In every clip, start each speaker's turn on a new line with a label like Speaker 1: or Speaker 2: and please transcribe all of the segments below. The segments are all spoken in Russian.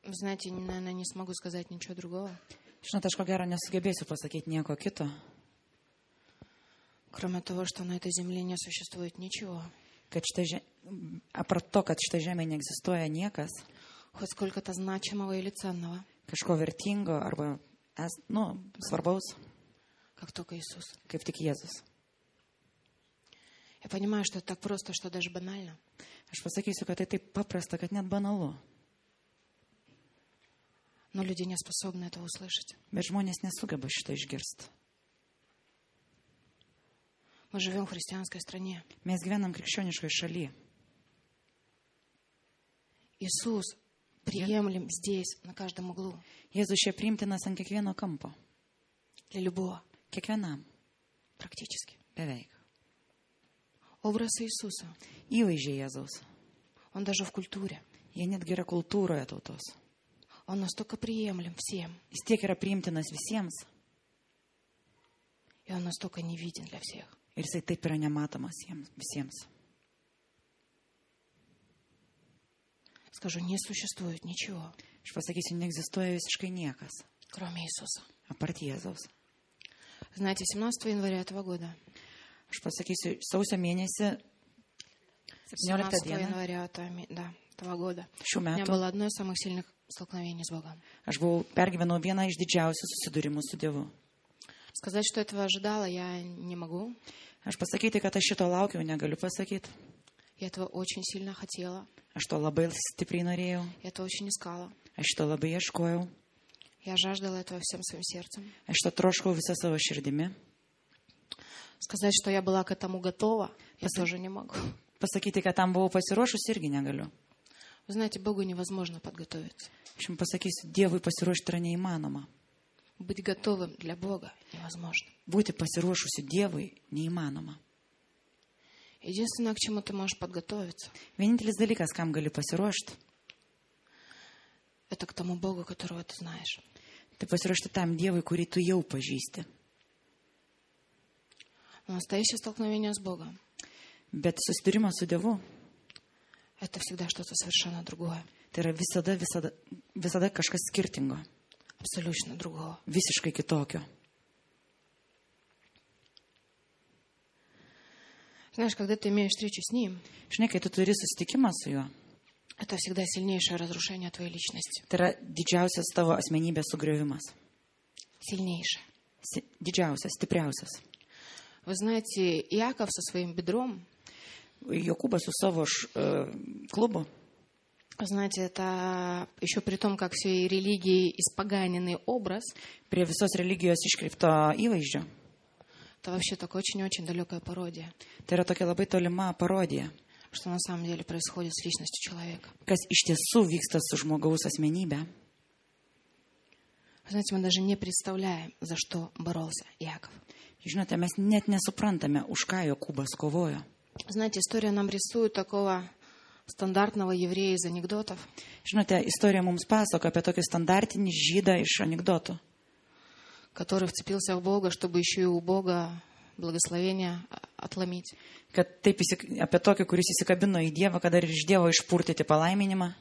Speaker 1: Вы знаете, наверное, не смогу сказать ничего другого,
Speaker 2: Žinote, aš ko gero nesugebėsiu pasakyti nieko kito,
Speaker 1: кроме того, что на этой земле не существует ничего,
Speaker 2: apart to, kad šitą žemę neegzistuoja niekas,
Speaker 1: хоть сколько-то значимого или ценного,
Speaker 2: kažko vertingo arba svarbaus,
Speaker 1: как только Иисус.
Speaker 2: kaip tik Jėzus.
Speaker 1: Я понимаю, что это так просто, что даже банально.
Speaker 2: Aš pasakysiu, kad tai taip paprasta, kad net banalu.
Speaker 1: Но люди не способны это услышать.
Speaker 2: Bet žmonės nesugeba šitą išgirsti.
Speaker 1: Мы живем в христианской стране.
Speaker 2: Mes gyvenam krikščioniškoje šalyje.
Speaker 1: Иисус приемлем здесь, на каждом углу,
Speaker 2: Jėzus čia priimtinas ant kiekvieno kampo.
Speaker 1: для любого,
Speaker 2: Kiekvienam.
Speaker 1: практически.
Speaker 2: Beveik.
Speaker 1: Образ Иисуса,
Speaker 2: Įvaizdžiai Jėzaus.
Speaker 1: он даже в культуре,
Speaker 2: Jie netgi yra kultūroje tautos.
Speaker 1: он настолько приемлем всем,
Speaker 2: Jis tiek yra priimtinas visiems
Speaker 1: и он настолько не виден для всех.
Speaker 2: ir jisai taip yra nematomas visiems.
Speaker 1: Скажу, не существует ничего,
Speaker 2: Aš pasakysiu, neegzistuoja visiškai niekas
Speaker 1: кроме Иисуса.
Speaker 2: apart Jėzaus.
Speaker 1: Знаете, 17 января этого года,
Speaker 2: Aš pasakysiu, sausio mėnesį, 17
Speaker 1: 17
Speaker 2: dieną
Speaker 1: января этого года,
Speaker 2: šių
Speaker 1: у меня
Speaker 2: metų,
Speaker 1: было одно из самых сильных столкновений с Богом.
Speaker 2: aš pergyvenau vieną iš didžiausių susidūrimų su Dievu.
Speaker 1: Сказать, что этого ожидала, я не могу.
Speaker 2: Aš pasakyti, kad aš šito laukiau, negaliu pasakyti.
Speaker 1: Я этого очень сильно хотела,
Speaker 2: Aš to labai stipriai norėjau,
Speaker 1: я это очень искала.
Speaker 2: aš šito labai ieškojau,
Speaker 1: Я жаждала этого всем своим сердцем.
Speaker 2: aš šito troškau visą savo širdimi.
Speaker 1: Сказать, что я была к этому готова, я тоже не могу.
Speaker 2: Pasakyti, kad tam buvau pasiruošus, irgi negaliu.
Speaker 1: Вы знаете, Богу невозможно подготовиться.
Speaker 2: Aš jums pasakysiu, Dievui pasiruošti yra neįmanoma.
Speaker 1: Быть готовым для Бога невозможно.
Speaker 2: Būti pasiruošusiu Dievui neįmanoma.
Speaker 1: Единственное, к чему ты можешь подготовиться,
Speaker 2: Vienintelis dalykas, kam gali pasiruošti,
Speaker 1: это к тому Богу, которого ты знаешь.
Speaker 2: tai pasiruošti tam Dievui, kurį tu jau pažįsti.
Speaker 1: Но настоящее столкновение с Богом
Speaker 2: Bet susidūrimas su Dievu,
Speaker 1: — это всегда что-то совершенно другое,
Speaker 2: tai yra visada kažkas skirtingo,
Speaker 1: абсолютно другого.
Speaker 2: visiškai kitokio.
Speaker 1: Знаешь, когда ты имеешь встречу с Ним,
Speaker 2: Žinai, kai tu turi susitikimą su Juo,
Speaker 1: это всегда сильнейшее разрушение твоей личности.
Speaker 2: tai yra didžiausias tavo asmenybės sugriovimas.
Speaker 1: Сильнейшее.
Speaker 2: Didžiausias, stipriausias.
Speaker 1: Вы знаете, Иаков со своим бедром,
Speaker 2: Jokūbas su savo klubu,
Speaker 1: знаете, это еще при том, как всей религии испоганенный образ,
Speaker 2: prie visos religijos iškreipto įvaizdžio,
Speaker 1: это вообще такая очень-очень далекая пародия,
Speaker 2: tai yra tokia labai tolima parodija,
Speaker 1: что на самом деле происходит с личностью человека.
Speaker 2: kas iš tiesų vyksta su žmogaus asmenybė.
Speaker 1: Вы знаете, мы даже не представляем, за что боролся Иаков.
Speaker 2: Žinote, mes net nesuprantame, už ką Jokūbas kovojo.
Speaker 1: Знаете, история нам рисует такого стандартного еврея из анекдотов,
Speaker 2: Žinote, istorija mums pasako apie tokį standartinį žydą iš anekdotų,
Speaker 1: который вцепился в Бога, чтобы еще и у Бога благословение отломить.
Speaker 2: kad taip apie tokį, kuris įsikabino į Dievą, kad dar ir iš Dievo išpurtyti palaiminimą.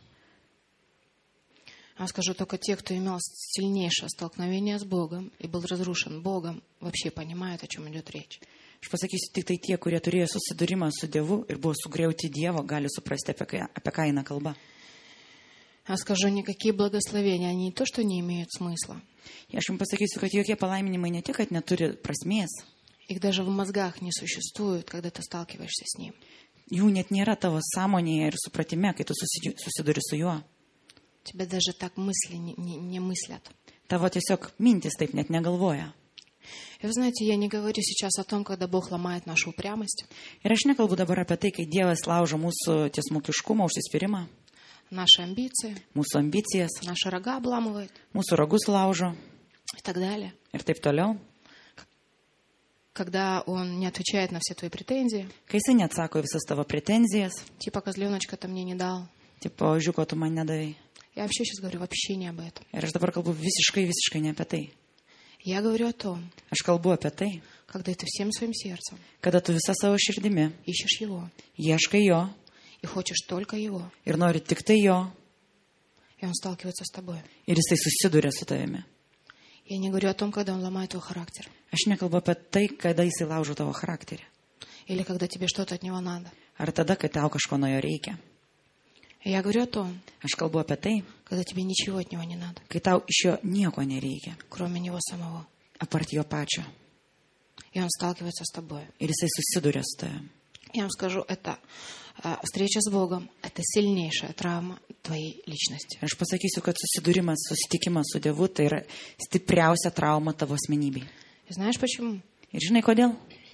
Speaker 1: Я скажу, только те, кто имел сильнейшее столкновение с Богом и был разрушен Богом, вообще понимают, о чем идет речь.
Speaker 2: Aš pasakysiu, tik tai tie, kurie turėjo susidūrimą su Dievu ir buvo sugriauti Dievo, gali suprasti, apie ką eina kalba.
Speaker 1: Я скажу, никакие благословения, они не то, что не имеют смысла.
Speaker 2: Aš jums pasakysiu, kad jokie palaiminimai ne tik, kad neturi prasmės,
Speaker 1: Их даже в мозгах не существует, когда ты сталкиваешься с Ним.
Speaker 2: jų net nėra tavo sąmonėje ir supratime, kai tu susiduri su Juo.
Speaker 1: Тебя даже так мысли не мыслят.
Speaker 2: Tavo tiesiog mintis taip net negalvoja.
Speaker 1: И вы знаете, я не говорю сейчас о том, когда Бог ломает нашу упрямость,
Speaker 2: Ir aš nekalbu dabar apie tai, kai Dievas laužo mūsų tiesmukiškumą, užsispyrimą,
Speaker 1: наши амбиции,
Speaker 2: mūsų ambicijas,
Speaker 1: наши рога обламывает
Speaker 2: mūsų ragus laužo
Speaker 1: и так далее.
Speaker 2: ir taip toliau.
Speaker 1: Когда Он не отвечает на все твои претензии,
Speaker 2: Kai jisai neatsako į visas tavo pretenzijas,
Speaker 1: типа козленочка ты мне не дал.
Speaker 2: tipo, žiūko, tu man nedavai.
Speaker 1: Я вообще сейчас говорю вообще не об этом.
Speaker 2: Ir aš dabar kalbu visiškai ne apie tai.
Speaker 1: Я говорю о том,
Speaker 2: Aš kalbu apie tai,
Speaker 1: когда ты всем своим сердцем
Speaker 2: kada tu visą savo širdimi
Speaker 1: ищешь Его
Speaker 2: ieškai Jo
Speaker 1: и хочешь только Его,
Speaker 2: ir nori tik tai Jo,
Speaker 1: И он сталкивается с тобой.
Speaker 2: ir jisai susiduria su tavimi.
Speaker 1: Я не говорю о том, когда он ломает твой характер.
Speaker 2: Aš nekalbu apie tai, kada jisai laužo tavo charakterį.
Speaker 1: Или когда тебе что-то от него надо.
Speaker 2: Ar tada, kai tau kažko nuo jo reikia.
Speaker 1: Я говорю о том,
Speaker 2: Aš kalbu apie tai,
Speaker 1: когда тебе ничего от него не надо,
Speaker 2: kai tau iš jo nieko nereikia,
Speaker 1: кроме него самого.
Speaker 2: apart jo pačio.
Speaker 1: И он сталкивается с тобой.
Speaker 2: Ir jisai susiduria su tavimi.
Speaker 1: Я вам скажу, это встреча с Богом, это сильнейшая травма твоей личности.
Speaker 2: Ir aš pasakysiu, kad susitikimas su Dievu tai yra stipriausia trauma tavo asmenybei.
Speaker 1: И знаешь почему?
Speaker 2: Ir žinai kodėl?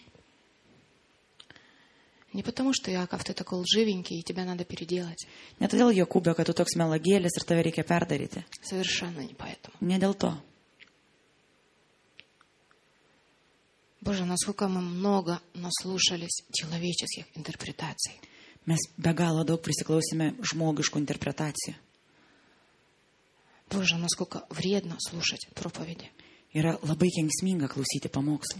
Speaker 1: Не потому, что, Иаков, ты такой лживенький, и тебя надо переделать.
Speaker 2: Ne todėl, Jokūbė, kad tu toks melagėlis ir tave reikia perdaryti.
Speaker 1: Совершенно не поэтому.
Speaker 2: Ne dėl to.
Speaker 1: Боже, насколько мы много наслушались человеческих интерпретаций.
Speaker 2: Mes be galo daug prisiklausėme žmogiškų interpretacijų.
Speaker 1: Боже, насколько вредно слушать проповеди.
Speaker 2: Yra labai kenksminga klausyti pamokslų.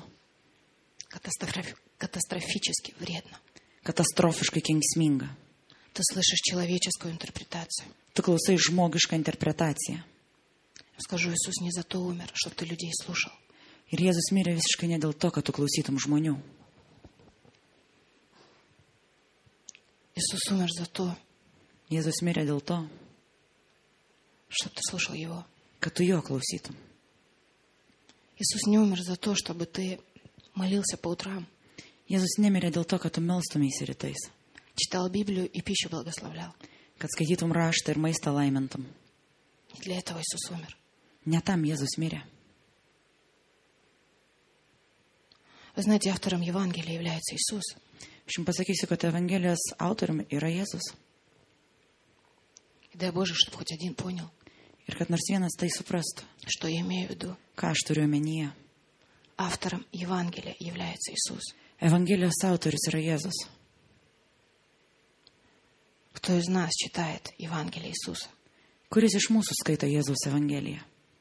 Speaker 1: Катастрофически вредно.
Speaker 2: Katastrofiškai kenksminga.
Speaker 1: Ты слышишь человеческую интерпретацию.
Speaker 2: Tu klausai žmogišką interpretaciją.
Speaker 1: Я скажу, Иисус не за то умер, чтобы ты людей слушал.
Speaker 2: Ir Jėzus mirė visiškai ne dėl to, kad tu klausytum žmonių.
Speaker 1: Иисус умер за то,
Speaker 2: Jėzus mirė dėl to,
Speaker 1: чтобы ты слушал Его.
Speaker 2: kad tu jo klausytum.
Speaker 1: Иисус не умер за то, чтобы ты молился по утрам,
Speaker 2: Jėzus nemirė dėl to, kad tu melstumėsi rytais.
Speaker 1: читал Библию и пищу благословлял.
Speaker 2: Kad skaitytum raštą ir maistą laimintum.
Speaker 1: Не для этого Иисус умер.
Speaker 2: Ne tam Jėzus mirė.
Speaker 1: Вы знаете, автором Евангелия является Иисус.
Speaker 2: Aš jums pasakysiu, kad Evangelijos autoriumi yra Jėzus.
Speaker 1: И дай Боже, чтобы хоть один понял,
Speaker 2: Ir kad nors vienas tai suprastų,
Speaker 1: что я имею в виду.
Speaker 2: ką aš turiu omenyje.
Speaker 1: Автором Евангелия является Иисус.
Speaker 2: Evangelijos autorius yra Jėzus.
Speaker 1: Кто из нас читает Евангелие Иисуса?
Speaker 2: Kuris iš mūsų skaito Jėzaus Evangeliją?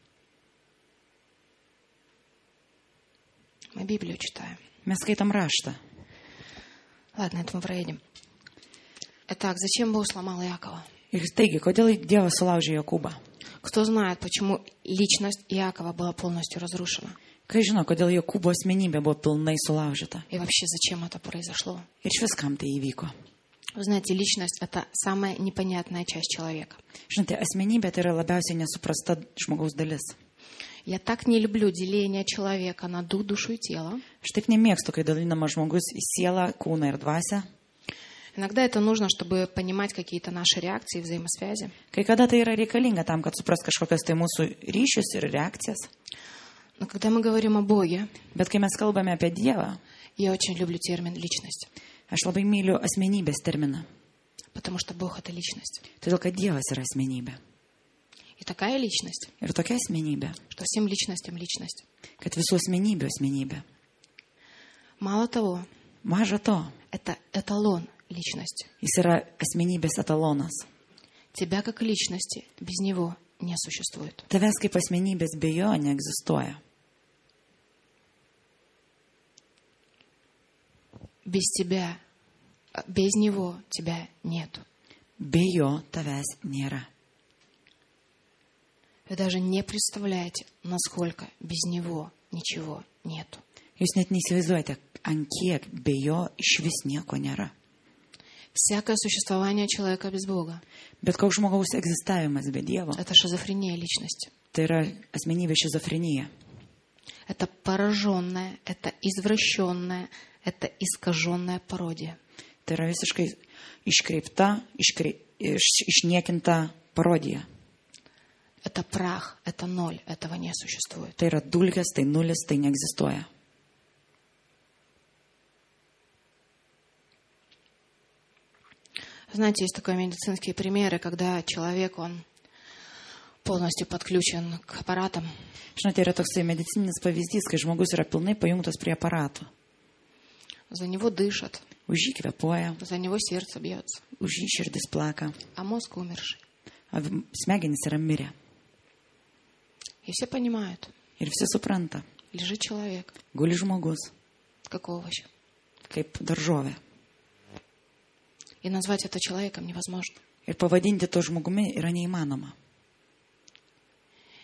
Speaker 1: Мы Библию читаем.
Speaker 2: Mes skaitom raštą.
Speaker 1: Ладно, это мы проедем. Итак, зачем Бог сломал Иакова?
Speaker 2: Ir taigi, kodėl Dievas sulaužė Jokūbą?
Speaker 1: Кто знает, почему личность Иакова была полностью разрушена?
Speaker 2: Kai žino, kodėl Jokūbo asmenybė buvo pilnai sulaužyta?
Speaker 1: И вообще, зачем это произошло?
Speaker 2: Ir iš viskam tai įvyko.
Speaker 1: Вы знаете, личность – это самая непонятная часть человека.
Speaker 2: Žinote, asmenybė tai yra labiausiai nesuprasta žmogaus dalis.
Speaker 1: Я так не люблю деление человека на дух, душу и тело.
Speaker 2: Aš taip nemėgstu, kai dalinama žmogus į sielą, kūną ir dvasią.
Speaker 1: Иногда это нужно, чтобы понимать какие-то наши реакции, взаимосвязи.
Speaker 2: Kai kada tai yra reikalinga tam, kad supras kažkokias tai mūsų ryšius ir reakcijas.
Speaker 1: Но когда мы говорим о Боге,
Speaker 2: Bet kai mes kalbame apie Dievą,
Speaker 1: я очень люблю термин «личность»,
Speaker 2: aš labai myliu asmenybės terminą.
Speaker 1: потому что Бог – это личность.
Speaker 2: Todėl, kad Dievas yra asmenybė.
Speaker 1: И такая личность,
Speaker 2: Ir tokia asmenybė,
Speaker 1: что всем личностям личность.
Speaker 2: kad visų asmenybių asmenybė.
Speaker 1: Мало того,
Speaker 2: Maža to,
Speaker 1: это эталон личности.
Speaker 2: jis yra asmenybės etalonas.
Speaker 1: Тебя как личности без него не существует.
Speaker 2: Tavęs kaip asmenybės be jo neegzistuoja.
Speaker 1: Без тебя, без него тебя нету.
Speaker 2: Be jo tavęs nėra.
Speaker 1: Вы даже не представляете, насколько без него ничего нету.
Speaker 2: Jūs net neįsivaizduojate, ant kiek be jo iš vis nieko nėra.
Speaker 1: Всякое существование человека без Бога
Speaker 2: Bet koks žmogaus egzistavimas be Dievo,
Speaker 1: – это шизофрения личности.
Speaker 2: tai yra asmenybė šizofrenija.
Speaker 1: Это пораженная, это извращенная, это искаженная пародия.
Speaker 2: Tai yra visiškai iškreipta, išniekinta parodija.
Speaker 1: Это прах, это ноль, этого не существует.
Speaker 2: Tai yra dulkės, tai nulis, tai neegzistuoja.
Speaker 1: Знаете, есть такие медицинские примеры, когда человек, он полностью подключен к аппаратам.
Speaker 2: Žinote, yra toksai medicininis pavyzdys, kai žmogus yra pilnai pajungtas prie aparatų.
Speaker 1: За него дышат,
Speaker 2: Už jį kvepuoja,
Speaker 1: за него сердце бьется,
Speaker 2: už jį širdis plaka,
Speaker 1: а мозг умерший.
Speaker 2: smegenys yra mirę.
Speaker 1: И все понимают,
Speaker 2: Ir visi supranta,
Speaker 1: лежит человек,
Speaker 2: guli žmogus,
Speaker 1: как овощ.
Speaker 2: kaip daržovė.
Speaker 1: И назвать это человеком невозможно.
Speaker 2: Ir pavadinti to žmogumi yra neįmanoma.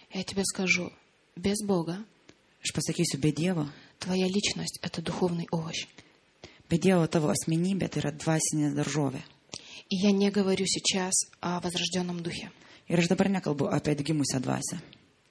Speaker 1: Я тебе скажу, без Бога
Speaker 2: Aš pasakysiu, be Dievo.
Speaker 1: твоя личность — это духовный овощ.
Speaker 2: Be Dievo tavo asmenybė tai yra dvasinė daržovė.
Speaker 1: И я не говорю сейчас о возрожденном духе.
Speaker 2: Ir aš dabar nekalbu apie atgimusią dvasią.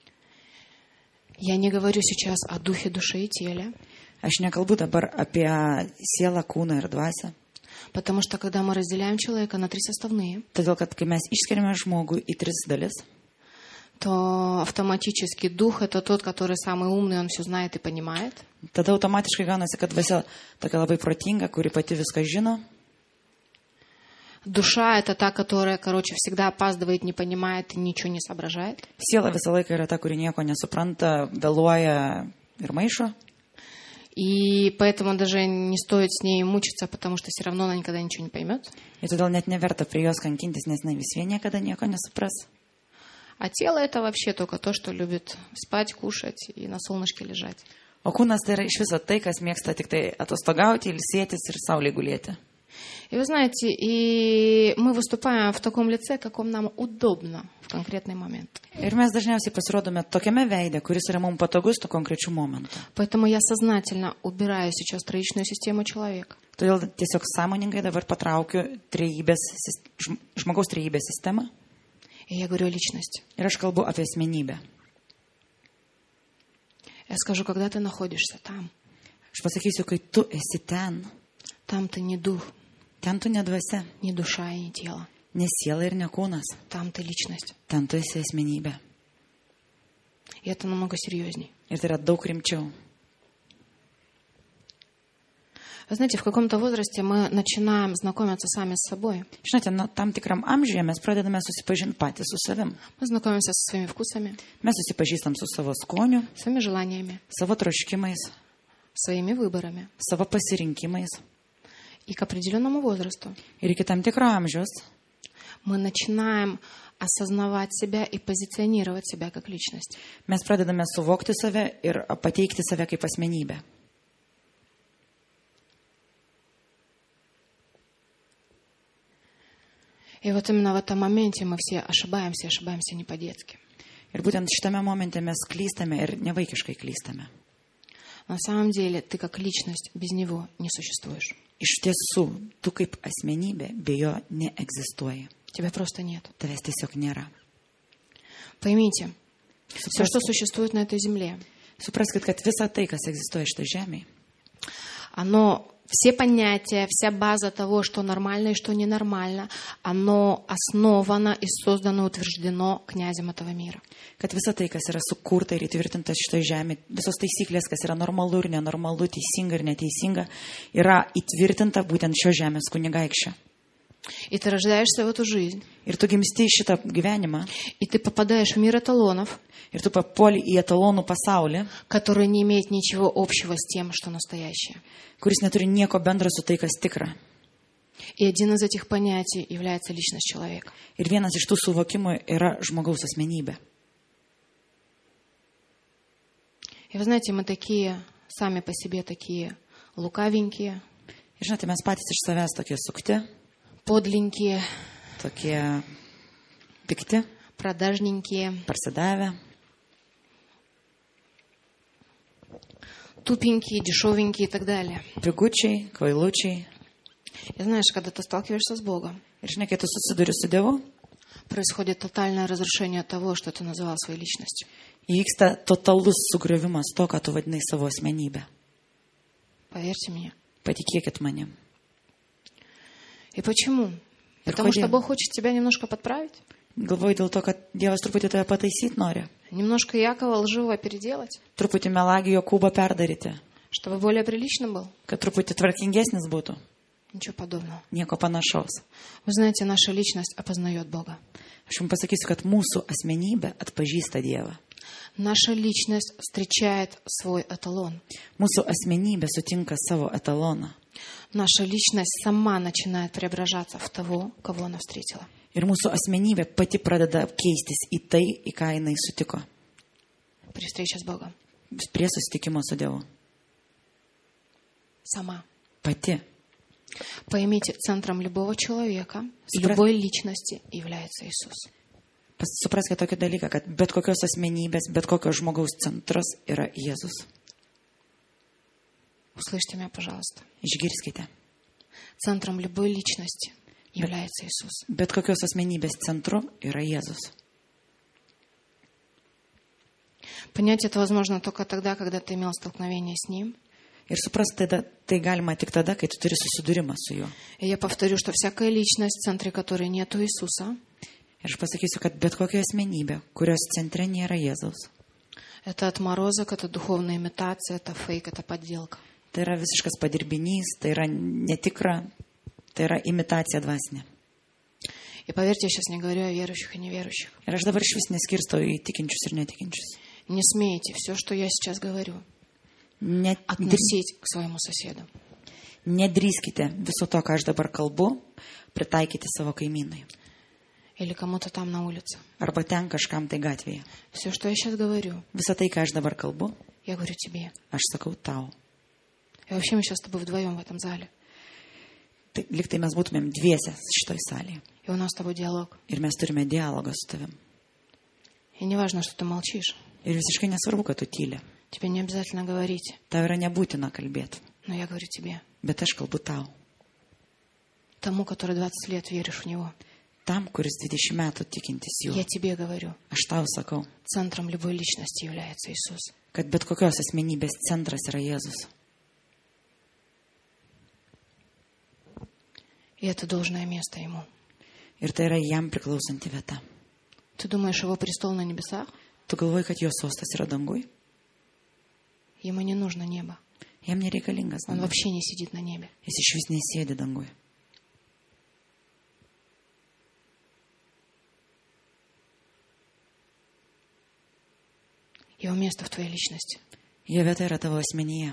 Speaker 1: Я не говорю сейчас о духе, душе и теле.
Speaker 2: Aš nekalbu dabar apie sielą, kūną ir dvasią.
Speaker 1: Потому что когда мы разделяем человека на три составные,
Speaker 2: Todėl, kad kai mes išskiriame žmogų į 3 dalis,
Speaker 1: то автоматически дух — это тот, который самый умный, он все знает и понимает.
Speaker 2: tada automatiškai gaunasi, kad dvasia tokia labai protinga, kuri pati viską žino.
Speaker 1: Душа — это та, которая, всегда опаздывает, не понимает и ничего не соображает.
Speaker 2: Siela visą laiką yra ta, kuri nieko nesupranta, vėluoja ir maišo.
Speaker 1: И поэтому даже не стоит с ней мучиться, потому что все равно она никогда ничего не поймет.
Speaker 2: Ir todėl net neverta prie jos kankintis, nes jinai vis vien niekada nieko nesupras.
Speaker 1: А тело — это вообще только то, что любит спать, кушать и на солнышке лежать.
Speaker 2: O kūnas tai yra iš viso tai, kas mėgsta tik tai atostogauti, ilsėtis ir saulėje gulėti.
Speaker 1: И вы знаете, и мы выступаем в таком лице, каком нам удобно в конкретный момент.
Speaker 2: Ir mes dažniausiai pasirodome tokiame veide, kuris yra mums patogus tuo konkrečiu momentu.
Speaker 1: Поэтому я сознательно убираю сейчас троичную систему человека.
Speaker 2: Todėl tiesiog sąmoningai dabar patraukiu žmogaus trejybės sistemą
Speaker 1: И я говорю о личности.
Speaker 2: ir aš kalbu apie asmenybę.
Speaker 1: Я скажу, когда ты находишься там,
Speaker 2: Aš pasakysiu, kai tu esi ten,
Speaker 1: там ты не дух,
Speaker 2: ten tu ne dvasia,
Speaker 1: не душа и не тело.
Speaker 2: ne siela ir ne kūnas,
Speaker 1: Там ты личность.
Speaker 2: ten tu esi asmenybė.
Speaker 1: И это намного серьезней.
Speaker 2: Ir tai yra daug rimčiau.
Speaker 1: Вы знаете, в каком-то возрасте мы начинаем знакомиться сами с собой.
Speaker 2: Žinote, tam tikram amžiuje mes pradedame susipažinti patys su savim.
Speaker 1: Мы знакомимся со своими вкусами,
Speaker 2: Mes susipažįstam su savo skoniu,
Speaker 1: своими желаниями,
Speaker 2: savo troškimais,
Speaker 1: своими выборами.
Speaker 2: savo pasirinkimais.
Speaker 1: И к определенному возрасту
Speaker 2: Ir iki tam tikro amžiaus
Speaker 1: мы начинаем осознавать себя и позиционировать себя как личность.
Speaker 2: mes pradedame suvokti save ir pateikti save kaip asmenybę.
Speaker 1: И вот именно в этом моменте мы все ошибаемся не по-детски.
Speaker 2: Ir būtent šitame momente mes klystame ir nevaikiškai klystame.
Speaker 1: На самом деле ты как личность без него не существуешь.
Speaker 2: Iš tiesų, tu kaip asmenybė be jo neegzistuoji.
Speaker 1: Тебя просто нет.
Speaker 2: Tavęs tiesiog nėra.
Speaker 1: Поймите, все, что существует на этой земле,
Speaker 2: Supraskit, kad visa tai, kas egzistuoja šitą žemėje,
Speaker 1: все понятия, вся база того, что нормально и что ненормально, оно основано и создано, утверждено князем этого мира.
Speaker 2: kad visa tai, kas yra sukurta ir įtvirtinta šitą žemę, visos taisyklės, kas yra normalu ir nenormalu, teisinga ir neteisinga, yra įtvirtinta būtent šio žemės kunigaikščio.
Speaker 1: И ты рождаешься в эту жизнь,
Speaker 2: Ir tu gimsti į šitą gyvenimą,
Speaker 1: и ты попадаешь в мир эталонов,
Speaker 2: ir tu papuoli į etalonų pasaulį,
Speaker 1: который не имеет ничего общего с тем, что настоящее.
Speaker 2: kuris neturi nieko bendro su tai, kas tikra.
Speaker 1: И один из этих понятий является личность человека.
Speaker 2: Ir vienas iš tų suvokimų yra žmogaus asmenybė.
Speaker 1: И вы знаете, мы такие, сами по себе такие лукавенькие,
Speaker 2: Ir žinote, mes patys iš savęs tokie sukti,
Speaker 1: подленькие,
Speaker 2: tokie pikti,
Speaker 1: продажненькие,
Speaker 2: parsidavę,
Speaker 1: тупенькие, дешевенькие и так далее.
Speaker 2: pigučiai, kvailučiai.
Speaker 1: И знаешь, когда ты сталкиваешься с Богом,
Speaker 2: Ir žinai, kai tu susiduri su Dievu,
Speaker 1: происходит тотальное разрушение того, что ты называл своей личностью.
Speaker 2: įvyksta totalus sugriovimas to, ką tu vadinai savo asmenybę.
Speaker 1: Поверьте мне.
Speaker 2: Patikėkit manim.
Speaker 1: И почему?
Speaker 2: Ir
Speaker 1: Потому что
Speaker 2: kodėl?
Speaker 1: Бог хочет тебя немножко подправить,
Speaker 2: Galvoju dėl to, kad Dievas truputį tave pataisyti nori.
Speaker 1: немножко Якова лживого переделать,
Speaker 2: Truputį melagį Jokūbą perdaryti.
Speaker 1: чтобы более приличным был.
Speaker 2: Kad truputį tvarkingesnis būtų.
Speaker 1: Ничего подобного.
Speaker 2: Nieko panašaus.
Speaker 1: Вы знаете, наша личность опознает Бога.
Speaker 2: Aš jums pasakysiu, kad mūsų asmenybė atpažįsta Dievą.
Speaker 1: Наша личность встречает свой эталон.
Speaker 2: Mūsų asmenybė sutinka savo etaloną.
Speaker 1: Наша личность сама начинает преображаться в того, кого она встретила.
Speaker 2: Ir mūsų asmenybė pati pradeda keistis į tai, į ką jinai sutiko.
Speaker 1: При встрече с Богом.
Speaker 2: Prie susitikimo su Dievu.
Speaker 1: Сама.
Speaker 2: Pati.
Speaker 1: Поймите, центром любого человека,
Speaker 2: Спра-
Speaker 1: любой личности является Иисус.
Speaker 2: Supraskite tokį dalyką, kad bet kokios asmenybės, bet kokio žmogaus centras yra Jėzus.
Speaker 1: Услышьте меня, пожалуйста.
Speaker 2: Išgirskite.
Speaker 1: Центром любой личности является Иисус.
Speaker 2: Bet kokios asmenybės centru yra Jėzus.
Speaker 1: Понять это возможно только тогда, когда ты имел столкновение с Ним.
Speaker 2: Ir suprasti tai galima tik tada, kai tu turi susidūrimą su juo.
Speaker 1: И я повторю, что всякая личность, в центре которой нету Иисуса,
Speaker 2: Ir aš pasakysiu, kad bet kokia asmenybė, kurios centre nėra Jėzaus,
Speaker 1: это отморозок, это духовная имитация, это фейк, это подделка.
Speaker 2: tai yra visiškas padirbinys, tai yra netikra, tai yra imitacija dvasinė.
Speaker 1: И поверьте, я сейчас не говорю о верующих и неверующих.
Speaker 2: Ir aš dabar išvis neskirstau į tikinčius ir netikinčius.
Speaker 1: Не смейте все, что я сейчас говорю,
Speaker 2: Net,
Speaker 1: относить к своему соседу.
Speaker 2: nedrįskite viso to, ką aš dabar kalbu, pritaikyti savo kaimynui.
Speaker 1: Или кому-то там на улице.
Speaker 2: Arba ten kažkam tai gatvėje.
Speaker 1: Все, что я сейчас говорю,
Speaker 2: Visą tai, ką aš dabar kalbu,
Speaker 1: я говорю тебе.
Speaker 2: aš sakau tau.
Speaker 1: И вообще мы сейчас с тобой вдвоем в этом зале.
Speaker 2: Tai, liktai mes būtumėm dviese šitoj salėje.
Speaker 1: И у нас с тобой диалог.
Speaker 2: Ir mes turime dialogą su tavim.
Speaker 1: И не важно, что ты молчишь.
Speaker 2: Ir visiškai nesvarbu, kad tu tyli.
Speaker 1: Тебе не обязательно говорить.
Speaker 2: Tau yra nebūtina kalbėti.
Speaker 1: Но я говорю тебе.
Speaker 2: Bet aš kalbu tau.
Speaker 1: Тому, который 20 лет веришь в Него.
Speaker 2: Tam, kuris 20 metų tikintis juo.
Speaker 1: Я тебе говорю.
Speaker 2: Aš tau sakau,
Speaker 1: Центром любой личности является Иисус.
Speaker 2: kad bet kokios asmenybės centras yra Jėzus.
Speaker 1: И это должное место Ему.
Speaker 2: Ir tai yra jam priklausanti vieta.
Speaker 1: Ты думаешь, Его престол на небесах?
Speaker 2: Tu galvoji, kad jo sostas yra dangui?
Speaker 1: Ему не нужно небо.
Speaker 2: Jam nereikalingas
Speaker 1: Он
Speaker 2: dangus.
Speaker 1: вообще не сидит на небе.
Speaker 2: Jis iš vis nesėdi dangui.
Speaker 1: Его место в твоей личности.
Speaker 2: Jo vieta yra tavo asmenyje.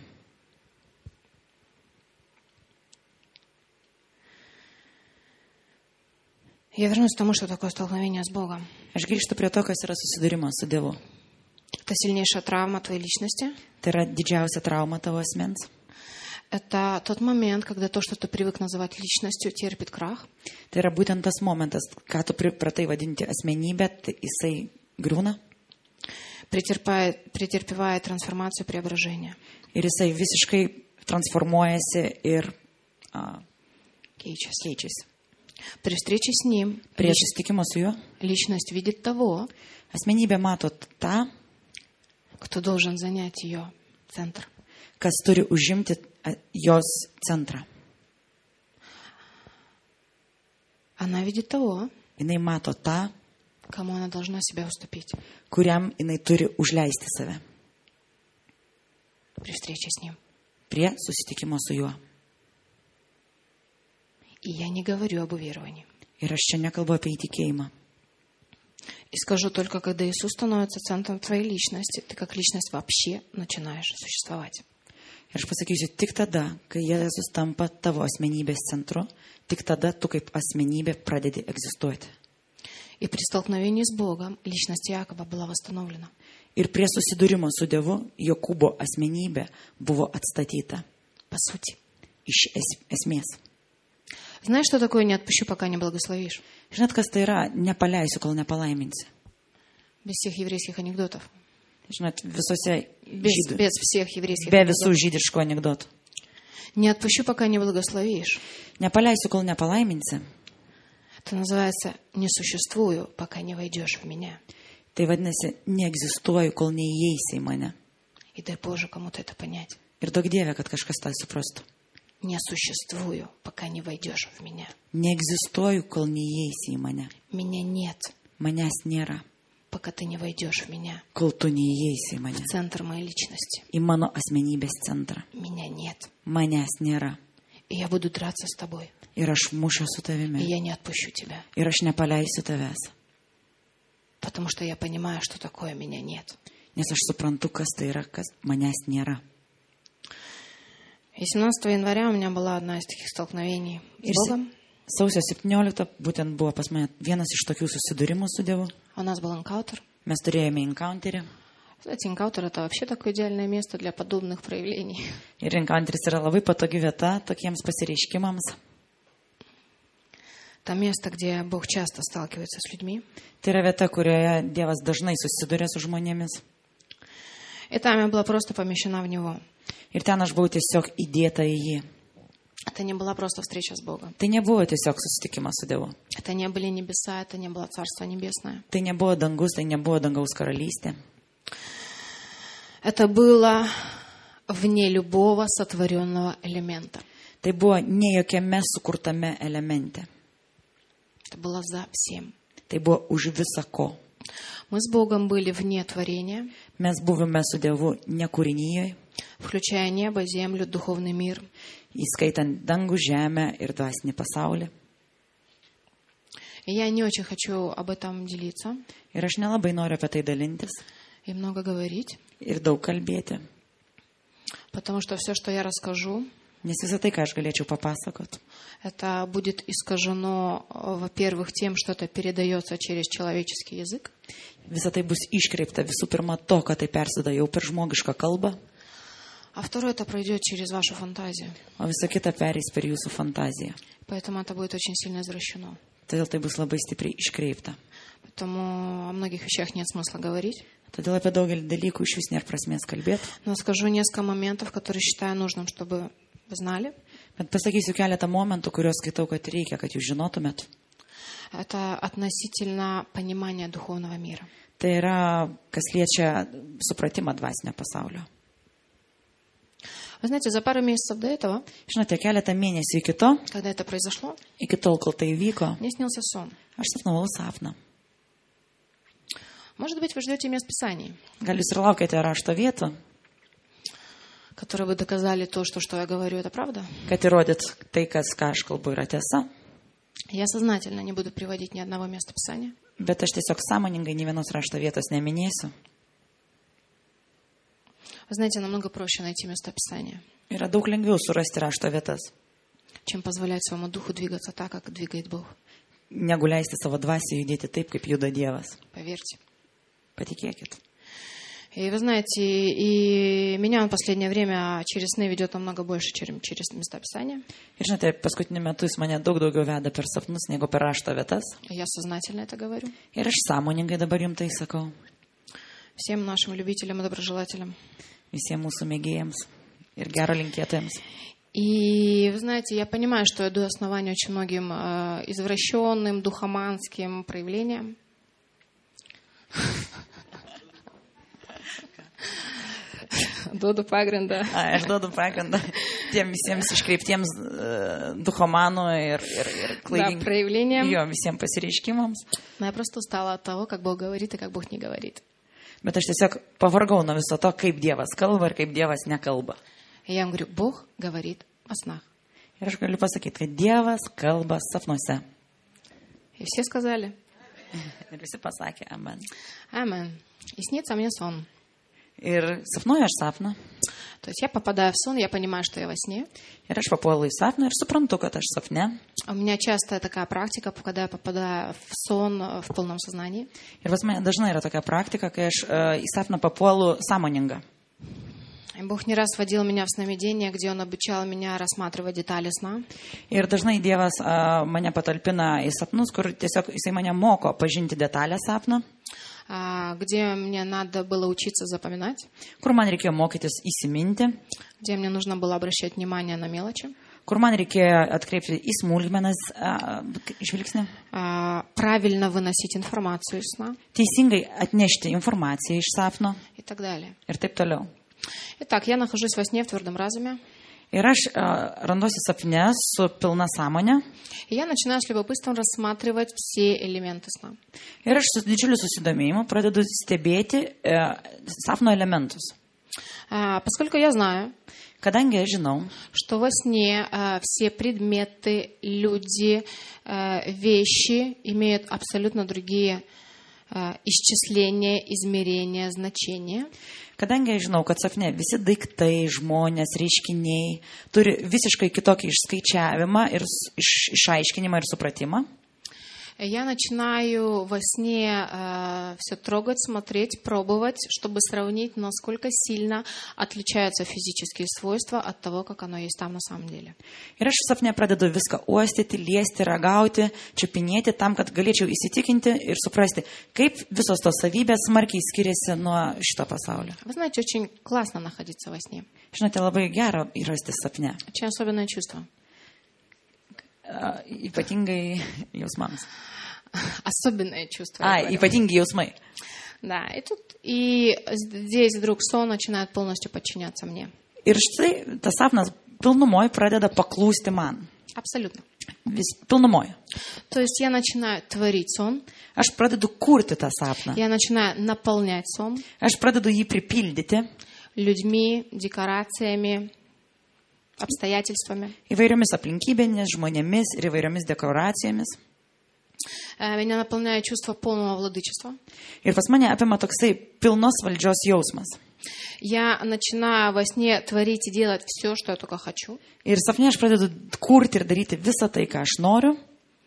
Speaker 1: Я вернусь к тому, что такое столкновение с Богом.
Speaker 2: Aš grįžtu prie to, kas yra susidūrimas su Dievu.
Speaker 1: Это сильнейшая травма твоей личности.
Speaker 2: Tai yra didžiausia trauma tavo asmens.
Speaker 1: Это тот момент, когда то, что ты привык называть личностью, терпит крах.
Speaker 2: Tai yra būtent tas momentas, ką tu pripratai vadinti asmenybę, tai jisai griūna
Speaker 1: претерпевает трансформацию, преображение.
Speaker 2: ir jisai visiškai transformuojasi ir
Speaker 1: Кeičiasi.
Speaker 2: keičiasi.
Speaker 1: При встрече с Ним
Speaker 2: Prie susitikimo su juo
Speaker 1: личность видит того,
Speaker 2: asmenybė mato tą,
Speaker 1: кто должен занять ее центр.
Speaker 2: kas turi užimti jos centrą.
Speaker 1: Она видит того,
Speaker 2: Jinai mato tą,
Speaker 1: кому она должна себя уступить
Speaker 2: kuriam jinai turi užleisti save
Speaker 1: при встрече с Ним.
Speaker 2: prie susitikimo su juo.
Speaker 1: И я не говорю об уверовании.
Speaker 2: Ir aš čia nekalbu apie įtikėjimą.
Speaker 1: И скажу только, когда Иисус становится центром твоей личности, ты как личность вообще начинаешь существовать.
Speaker 2: Ir aš pasakysiu, tik tada, kai Jėzus tampa tavo asmenybės centru, tik tada tu kaip asmenybė pradedi egzistuoti.
Speaker 1: И при столкновении с Богом личность Иакова была восстановлена.
Speaker 2: Ir prie susidūrimo su Dievu Jokūbo asmenybė buvo atstatyta
Speaker 1: По сути.
Speaker 2: iš esmės.
Speaker 1: Знаешь, что такое «не отпущу, пока не благословишь»?
Speaker 2: Žinot, kas tai yra, nepaleisiu, kol nepalaiminsi.
Speaker 1: Без всех еврейских анекдотов.
Speaker 2: Žinot, visose
Speaker 1: Без всех еврейских
Speaker 2: be
Speaker 1: анекдотов.
Speaker 2: visų žydiškų anekdotų.
Speaker 1: Не отпущу, пока не благословишь.
Speaker 2: Nepaleisiu, kol nepalaiminsi.
Speaker 1: Это называется «не существую, пока не войдешь в меня».
Speaker 2: Tai vadinasi, neegzistuoju, kol neįeisi į mane.
Speaker 1: И дай Боже кому-то это понять.
Speaker 2: Ir daug Dieve, kad kažkas tą suprastų.
Speaker 1: Не существую, пока не войдешь в меня.
Speaker 2: Neegzistuoju, kol neįeisi į mane.
Speaker 1: Меня нет,
Speaker 2: Manęs nėra,
Speaker 1: пока ты не войдешь в меня.
Speaker 2: kol tu neįeisi į mane.
Speaker 1: В центр моей личности.
Speaker 2: Į mano asmenybės centrą.
Speaker 1: Меня нет.
Speaker 2: Manęs nėra.
Speaker 1: И я буду драться с тобой.
Speaker 2: Ir aš mušiu su
Speaker 1: И
Speaker 2: tavimi.
Speaker 1: я не отпущу тебя.
Speaker 2: Ir aš nepaleisiu tavęs.
Speaker 1: Потому что я понимаю, что такое меня нет.
Speaker 2: Nes aš suprantu, kas tai yra, kas manęs nėra.
Speaker 1: И 17 января у меня была одна из таких столкновений с Богом.
Speaker 2: Sausio 17 būtent buvo pas mane vienas iš tokių susidūrimų su Dievu.
Speaker 1: У нас был энкаутер.
Speaker 2: Mes turėjome encounterį.
Speaker 1: Знаете, энкаутер — это вообще такое идеальное место для подобных проявлений.
Speaker 2: Ir encounteris yra labai patogi vieta tokiems pasireiškimams.
Speaker 1: Это место, где Бог часто сталкивается с людьми.
Speaker 2: Tai yra vieta, kurioje Dievas dažnai susiduria su žmonėmis.
Speaker 1: И там я была просто помещена в Него.
Speaker 2: Ir ten aš buvau tiesiog įdėta į jį.
Speaker 1: Это не была просто встреча с Богом.
Speaker 2: Tai nebuvo tiesiog susitikimas su Dievu.
Speaker 1: Это не были небеса, это не было Царство Небесное.
Speaker 2: Tai nebuvo dangus, tai nebuvo dangaus karalystė.
Speaker 1: Это было вне любого сотворенного элемента.
Speaker 2: Tai buvo ne jokiame sukurtame elemente.
Speaker 1: Это было за всем.
Speaker 2: Tai buvo už visą ko.
Speaker 1: Мы с Богом были вне творения,
Speaker 2: Mes buvome su Dievu ne kūrinyje,
Speaker 1: включая небо, землю, духовный мир.
Speaker 2: įskaitant dangų, žemę ir dvasinį pasaulį.
Speaker 1: И я не очень хочу об этом делиться
Speaker 2: Ir aš nelabai noriu apie tai dalintis
Speaker 1: и много говорить,
Speaker 2: ir daug kalbėti.
Speaker 1: потому что все, что я расскажу,
Speaker 2: Nes visą tai, ką aš galėčiau papasakot,
Speaker 1: это будет искажено, во-первых, тем, что это передается через человеческий язык,
Speaker 2: visą tai bus iškreipta visų pirma to, kad tai persida jau per žmogišką kalbą,
Speaker 1: а второе, это пройдет через вашу фантазию.
Speaker 2: o visa kita pereis per jūsų fantaziją.
Speaker 1: Поэтому это будет очень сильно извращено.
Speaker 2: Todėl tai bus labai stipriai iškreipta.
Speaker 1: Поэтому о многих вещах нет смысла говорить.
Speaker 2: Todėl apie daugelį dalykų iš vis nėra prasmės kalbėti.
Speaker 1: Но скажу несколько моментов, которые считаю нужным, чтобы вы знали.
Speaker 2: Bet pasakysiu keletą momentų, kuriuos skaitau, kad reikia, kad jūs žinotumėt.
Speaker 1: Это относительно понимания духовного мира.
Speaker 2: Tai yra, kas liečia supratimą dvasinio pasaulio.
Speaker 1: Вы знаете, за пару месяцев до этого,
Speaker 2: Žinote, keletą mėnesių iki to,
Speaker 1: когда это произошло,
Speaker 2: iki tol, kol tai vyko,
Speaker 1: мне снился сон.
Speaker 2: aš sapnavau sapną.
Speaker 1: Может быть, вы ждете мест Писаний,
Speaker 2: Gal jūs ir laukite rašto vietų,
Speaker 1: которые бы доказали то, что я говорю, это правда?
Speaker 2: kad įrodyt tai, ką aš kalbu, yra tiesa.
Speaker 1: Я сознательно не буду приводить ни одного места Писания.
Speaker 2: Bet aš tiesiog sąmoningai nė vienos rašto vietos neminėsiu.
Speaker 1: Вы знаете, намного проще найти места Писания,
Speaker 2: Yra daug lengviau surasti rašto vietas,
Speaker 1: чем позволять своему духу двигаться так, как двигает Бог.
Speaker 2: negu leisti savo dvasiai judėti taip, kaip juda Dievas.
Speaker 1: Поверьте.
Speaker 2: Patikėkit.
Speaker 1: И вы знаете, и меня он в последнее время через сны ведет намного больше, чем через места Писания.
Speaker 2: Ir žinote, paskutiniu metu jis mane daug daugiau veda per sapnus, negu per rašto vietas.
Speaker 1: И я сознательно это говорю.
Speaker 2: Ir aš sąmoningai dabar jums tai sakau.
Speaker 1: Всем нашим любителям и доброжелателям.
Speaker 2: Visiems mūsų mėgėjams ir gero linkėtojams.
Speaker 1: И вы знаете, я понимаю, что я даю основание очень многим извращенным, духоманским проявлениям. Duodu pagrindą.
Speaker 2: Aš duodu pagrindą tiem visiems iškreiptiems duchomanų ir
Speaker 1: Да,
Speaker 2: klaidingiems
Speaker 1: проявлениям.
Speaker 2: jo visiems pasireiškimams.
Speaker 1: Но я просто устала от того, как Бог говорит и как Бог не говорит.
Speaker 2: Bet aš tiesiog pavargau nuo viso to, kaip Dievas kalba ir kaip Dievas nekalba.
Speaker 1: И я вам говорю, Бог говорит во снах.
Speaker 2: Ir aš galiu pasakyti, kad Dievas kalba sapnuose.
Speaker 1: И все сказали,
Speaker 2: Ir visi pasakė, amen.
Speaker 1: амен. И снится мне сон.
Speaker 2: Ir sapnuoju aš sapną.
Speaker 1: То есть я попадаю в сон, я понимаю, что я во сне.
Speaker 2: Ir aš papuolu į sapną ir suprantu, kad aš sapne.
Speaker 1: У меня часто такая практика, когда я попадаю в сон в полном сознании.
Speaker 2: Ir pas mane dažnai yra tokia praktika, kai aš į sapną papuolu sąmoninga.
Speaker 1: И Бог не раз водил меня в сновидение, где Он обучал меня рассматривать детали сна.
Speaker 2: Ir dažnai Dievas mane patalpina į sapnus, kur tiesiog jisai mane moko pažinti detalę sapną,
Speaker 1: Где мне надо было учиться запоминать,
Speaker 2: kur man reikėjo mokytis įsiminti,
Speaker 1: где мне нужно было обращать внимание на мелочи,
Speaker 2: kur man reikėjo atkreipti į smulkmenas žvilgsnį,
Speaker 1: правильно выносить информацию из сна
Speaker 2: teisingai atnešti informaciją iš sapno
Speaker 1: и так далее.
Speaker 2: ir taip toliau.
Speaker 1: Итак, я нахожусь во сне в твердом разуме,
Speaker 2: Ir aš randuosi sapne su pilna sąmonė
Speaker 1: и я начинаю с любопытством рассматривать все элементы сна.
Speaker 2: ir aš su didžiuliu susidomėjimu pradedu stebėti sapno elementus.
Speaker 1: Поскольку я знаю,
Speaker 2: Kadangi aš žinau,
Speaker 1: что во сне все предметы, люди, вещи имеют абсолютно другие исчисления, измерения, значения,
Speaker 2: kadangi aš žinau, kad sapne visi daiktai, žmonės, reiškiniai turi visiškai kitokį išskaičiavimą ir išaiškinimą ir supratimą,
Speaker 1: Я начинаю во сне все трогать, смотреть, пробовать, чтобы сравнить, насколько сильно отличаются физические свойства от того, как оно есть там на самом деле.
Speaker 2: Ir aš sapne pradedu viską uostyti, liesti, ragauti, čiupinėti tam, kad galėčiau įsitikinti ir suprasti, kaip visos tos savybės smarkiai skiriasi nuo šito pasaulio.
Speaker 1: Вы знаете, очень классно находиться во сне.
Speaker 2: Žinote, labai gera įrasti sapne.
Speaker 1: Очень особенное чувство.
Speaker 2: Ypatingai jausmams.
Speaker 1: Особенное чувство. я говорю.
Speaker 2: Ypatingi jausmai.
Speaker 1: Да, и здесь вдруг сон начинает полностью подчиняться мне.
Speaker 2: Ir štai tas sapnas pilnumoj pradeda paklūsti man.
Speaker 1: Абсолютно.
Speaker 2: Vis pilnumoj.
Speaker 1: То есть я начинаю творить сон,
Speaker 2: Aš pradedu kurti tą sapną.
Speaker 1: я начинаю наполнять сон
Speaker 2: Aš pradedu jį pripildyti
Speaker 1: людьми, декорациями, обстоятельствами.
Speaker 2: įvairiomis aplinkybėmis, žmonėmis ir įvairiomis dekoracijomis.
Speaker 1: Меня наполняет чувство полного владычества.
Speaker 2: Ir pas mane apima toksai pilnos valdžios jausmas.
Speaker 1: Я начинаю во сне творить и делать все, что я только хочу.
Speaker 2: Ir sapne aš pradedu kurti ir daryti visą tai, ką aš noriu.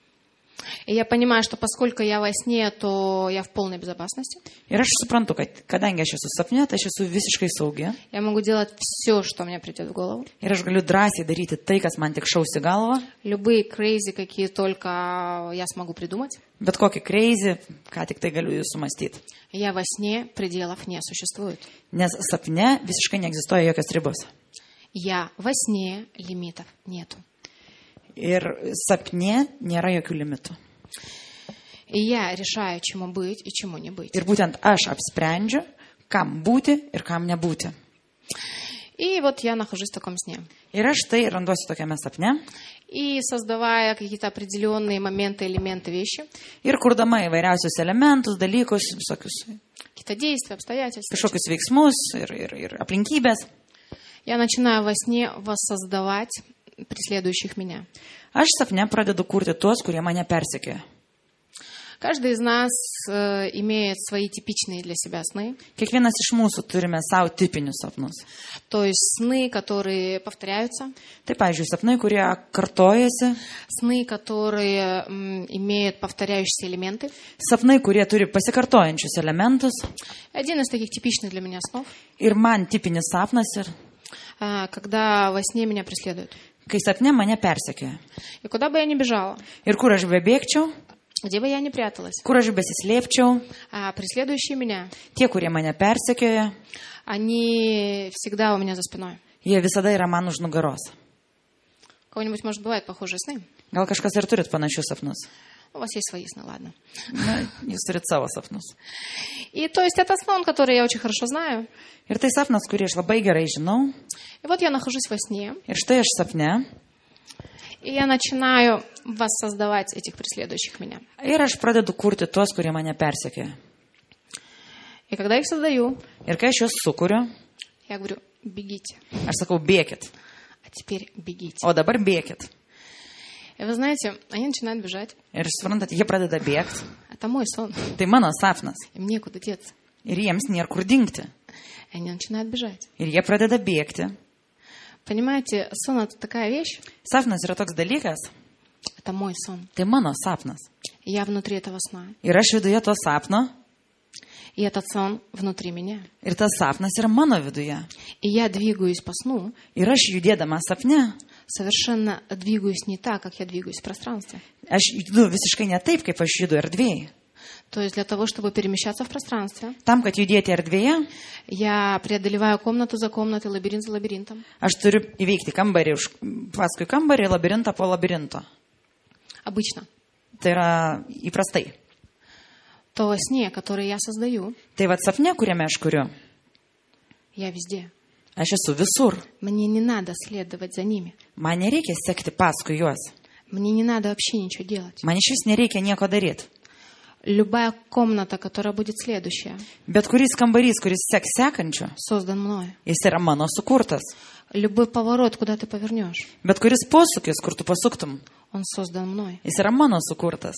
Speaker 1: И я понимаю, что поскольку я во сне, то я в полной безопасности.
Speaker 2: Ir aš suprantu, kad kadangi aš esu sapne, tai aš esu visiškai saugi.
Speaker 1: Я могу делать все, что мне придет в голову.
Speaker 2: Ir aš galiu drąsiai daryti tai, kas man tik šausi galvą.
Speaker 1: Любые crazy, какие только я смогу придумать.
Speaker 2: Bet kokį crazy, ką tik tai galiu jūs sumastyti.
Speaker 1: Я во сне, пределов не существует.
Speaker 2: Nes sapne visiškai neegzistuoja jokios ribos.
Speaker 1: Я во сне, лимитов нету.
Speaker 2: Ir sapne nėra jokių limitų.
Speaker 1: И я решаю, чему быть и чему не быть.
Speaker 2: Ir būtent aš apsprendžiu, kam būti ir kam nebūti.
Speaker 1: И вот я нахожусь в таком сне.
Speaker 2: Ir aš tai randuosi tokiame sapne.
Speaker 1: И создавая какие-то определенные моменты, элементы, вещи,
Speaker 2: Ir kurdama įvairiausius elementus, dalykus, visokius
Speaker 1: какие-то действия, обстоятельства,
Speaker 2: kažkokius veiksmus ir aplinkybės.
Speaker 1: я начинаю во сне воссоздавать преследующих меня.
Speaker 2: Aš sapne pradedu kurti tuos, kurie mane persekioja.
Speaker 1: Каждый из нас имеет свои типичные для себя сны.
Speaker 2: Kiekvienas iš mūsų turime savo tipinius sapnus.
Speaker 1: То есть сны, которые повторяются,
Speaker 2: Tai, pavyzdžiui, sapnai, kurie kartojasi,
Speaker 1: сны, которые имеют повторяющиеся элементы.
Speaker 2: sapnai, kurie turi pasikartojančius elementus.
Speaker 1: Один из таких типичных для меня снов,
Speaker 2: Ir man tipinis sapnas,
Speaker 1: когда во сне меня преследуют.
Speaker 2: kai sapne mane persekioja.
Speaker 1: И куда бы я ни бежала,
Speaker 2: Ir kur aš bebėgčiau,
Speaker 1: где бы я ни пряталась,
Speaker 2: kur aš besislėpčiau,
Speaker 1: преследующие меня,
Speaker 2: tie, kurie mane persekioja,
Speaker 1: они всегда у меня за спиной.
Speaker 2: jie visada yra man už nugaros.
Speaker 1: У кого-нибудь, может, бывают похожие сны?
Speaker 2: Gal kažkas ir turit panašius sapnus.
Speaker 1: У вас есть свои сны, ладно.
Speaker 2: Na, jūs turit savo sapnus.
Speaker 1: И то есть это сон, который я очень хорошо знаю.
Speaker 2: Ir tai sapnas, kurį aš labai gerai žinau.
Speaker 1: И вот я нахожусь во сне,
Speaker 2: Ir štai aš sapne.
Speaker 1: и я начинаю воссоздавать этих преследующих меня.
Speaker 2: Ir aš pradedu kurti tuos, kurie mane persekioja.
Speaker 1: И когда их создаю,
Speaker 2: Ir kai aš juos sukuriu,
Speaker 1: я говорю, бегите,
Speaker 2: aš sakau, bėkit.
Speaker 1: а теперь бегите.
Speaker 2: O dabar bėkit.
Speaker 1: И вы знаете, они начинают бежать.
Speaker 2: Ir suprantat, jie pradeda bėgti.
Speaker 1: Это мой сон,
Speaker 2: Tai mano sapnas.
Speaker 1: им некуда деться.
Speaker 2: Ir jiems nėra kur dingti.
Speaker 1: И они начинают бежать.
Speaker 2: Ir jie pradeda bėgti.
Speaker 1: Понимаете, сон — это такая вещь,
Speaker 2: Sapnas yra toks dalykas.
Speaker 1: это мой сон.
Speaker 2: Tai mano sapnas.
Speaker 1: И я внутри этого сна.
Speaker 2: Ir aš viduje to sapno.
Speaker 1: И этот сон внутри меня.
Speaker 2: Ir tas sapnas yra mano viduje.
Speaker 1: И я двигаюсь по сну,
Speaker 2: Ir aš judėdama sapne.
Speaker 1: совершенно двигаюсь не так, как я двигаюсь в пространстве.
Speaker 2: Aš judu visiškai ne taip, kaip aš judu erdvėje.
Speaker 1: То есть для того, чтобы перемещаться в пространстве,
Speaker 2: Tam, kad judėti erdvėje,
Speaker 1: я преодолеваю комнату за комнатой, лабиринт за лабиринтом.
Speaker 2: aš turiu įveikti kambarį, paskui kambarį, labirintą po labirinto.
Speaker 1: Обычно.
Speaker 2: Tai yra įprastai.
Speaker 1: То во сне, который я создаю,
Speaker 2: Tai vad sapne, kuriame aš kuriu,
Speaker 1: я везде.
Speaker 2: aš esu visur.
Speaker 1: Мне не надо следовать за ними.
Speaker 2: Man nereikia sekti paskui juos.
Speaker 1: Мне не надо вообще ничего делать.
Speaker 2: Man iš vis nereikia nieko daryti.
Speaker 1: Любая комната, которая будет следующая,
Speaker 2: Bet kuris kambarys, kuris seks sekančio,
Speaker 1: создан мной.
Speaker 2: jis yra mano sukurtas.
Speaker 1: Любой поворот, куда ты повернешь,
Speaker 2: Bet kuris posūkis, kur tu pasuktum,
Speaker 1: он создан мной.
Speaker 2: jis yra mano sukurtas.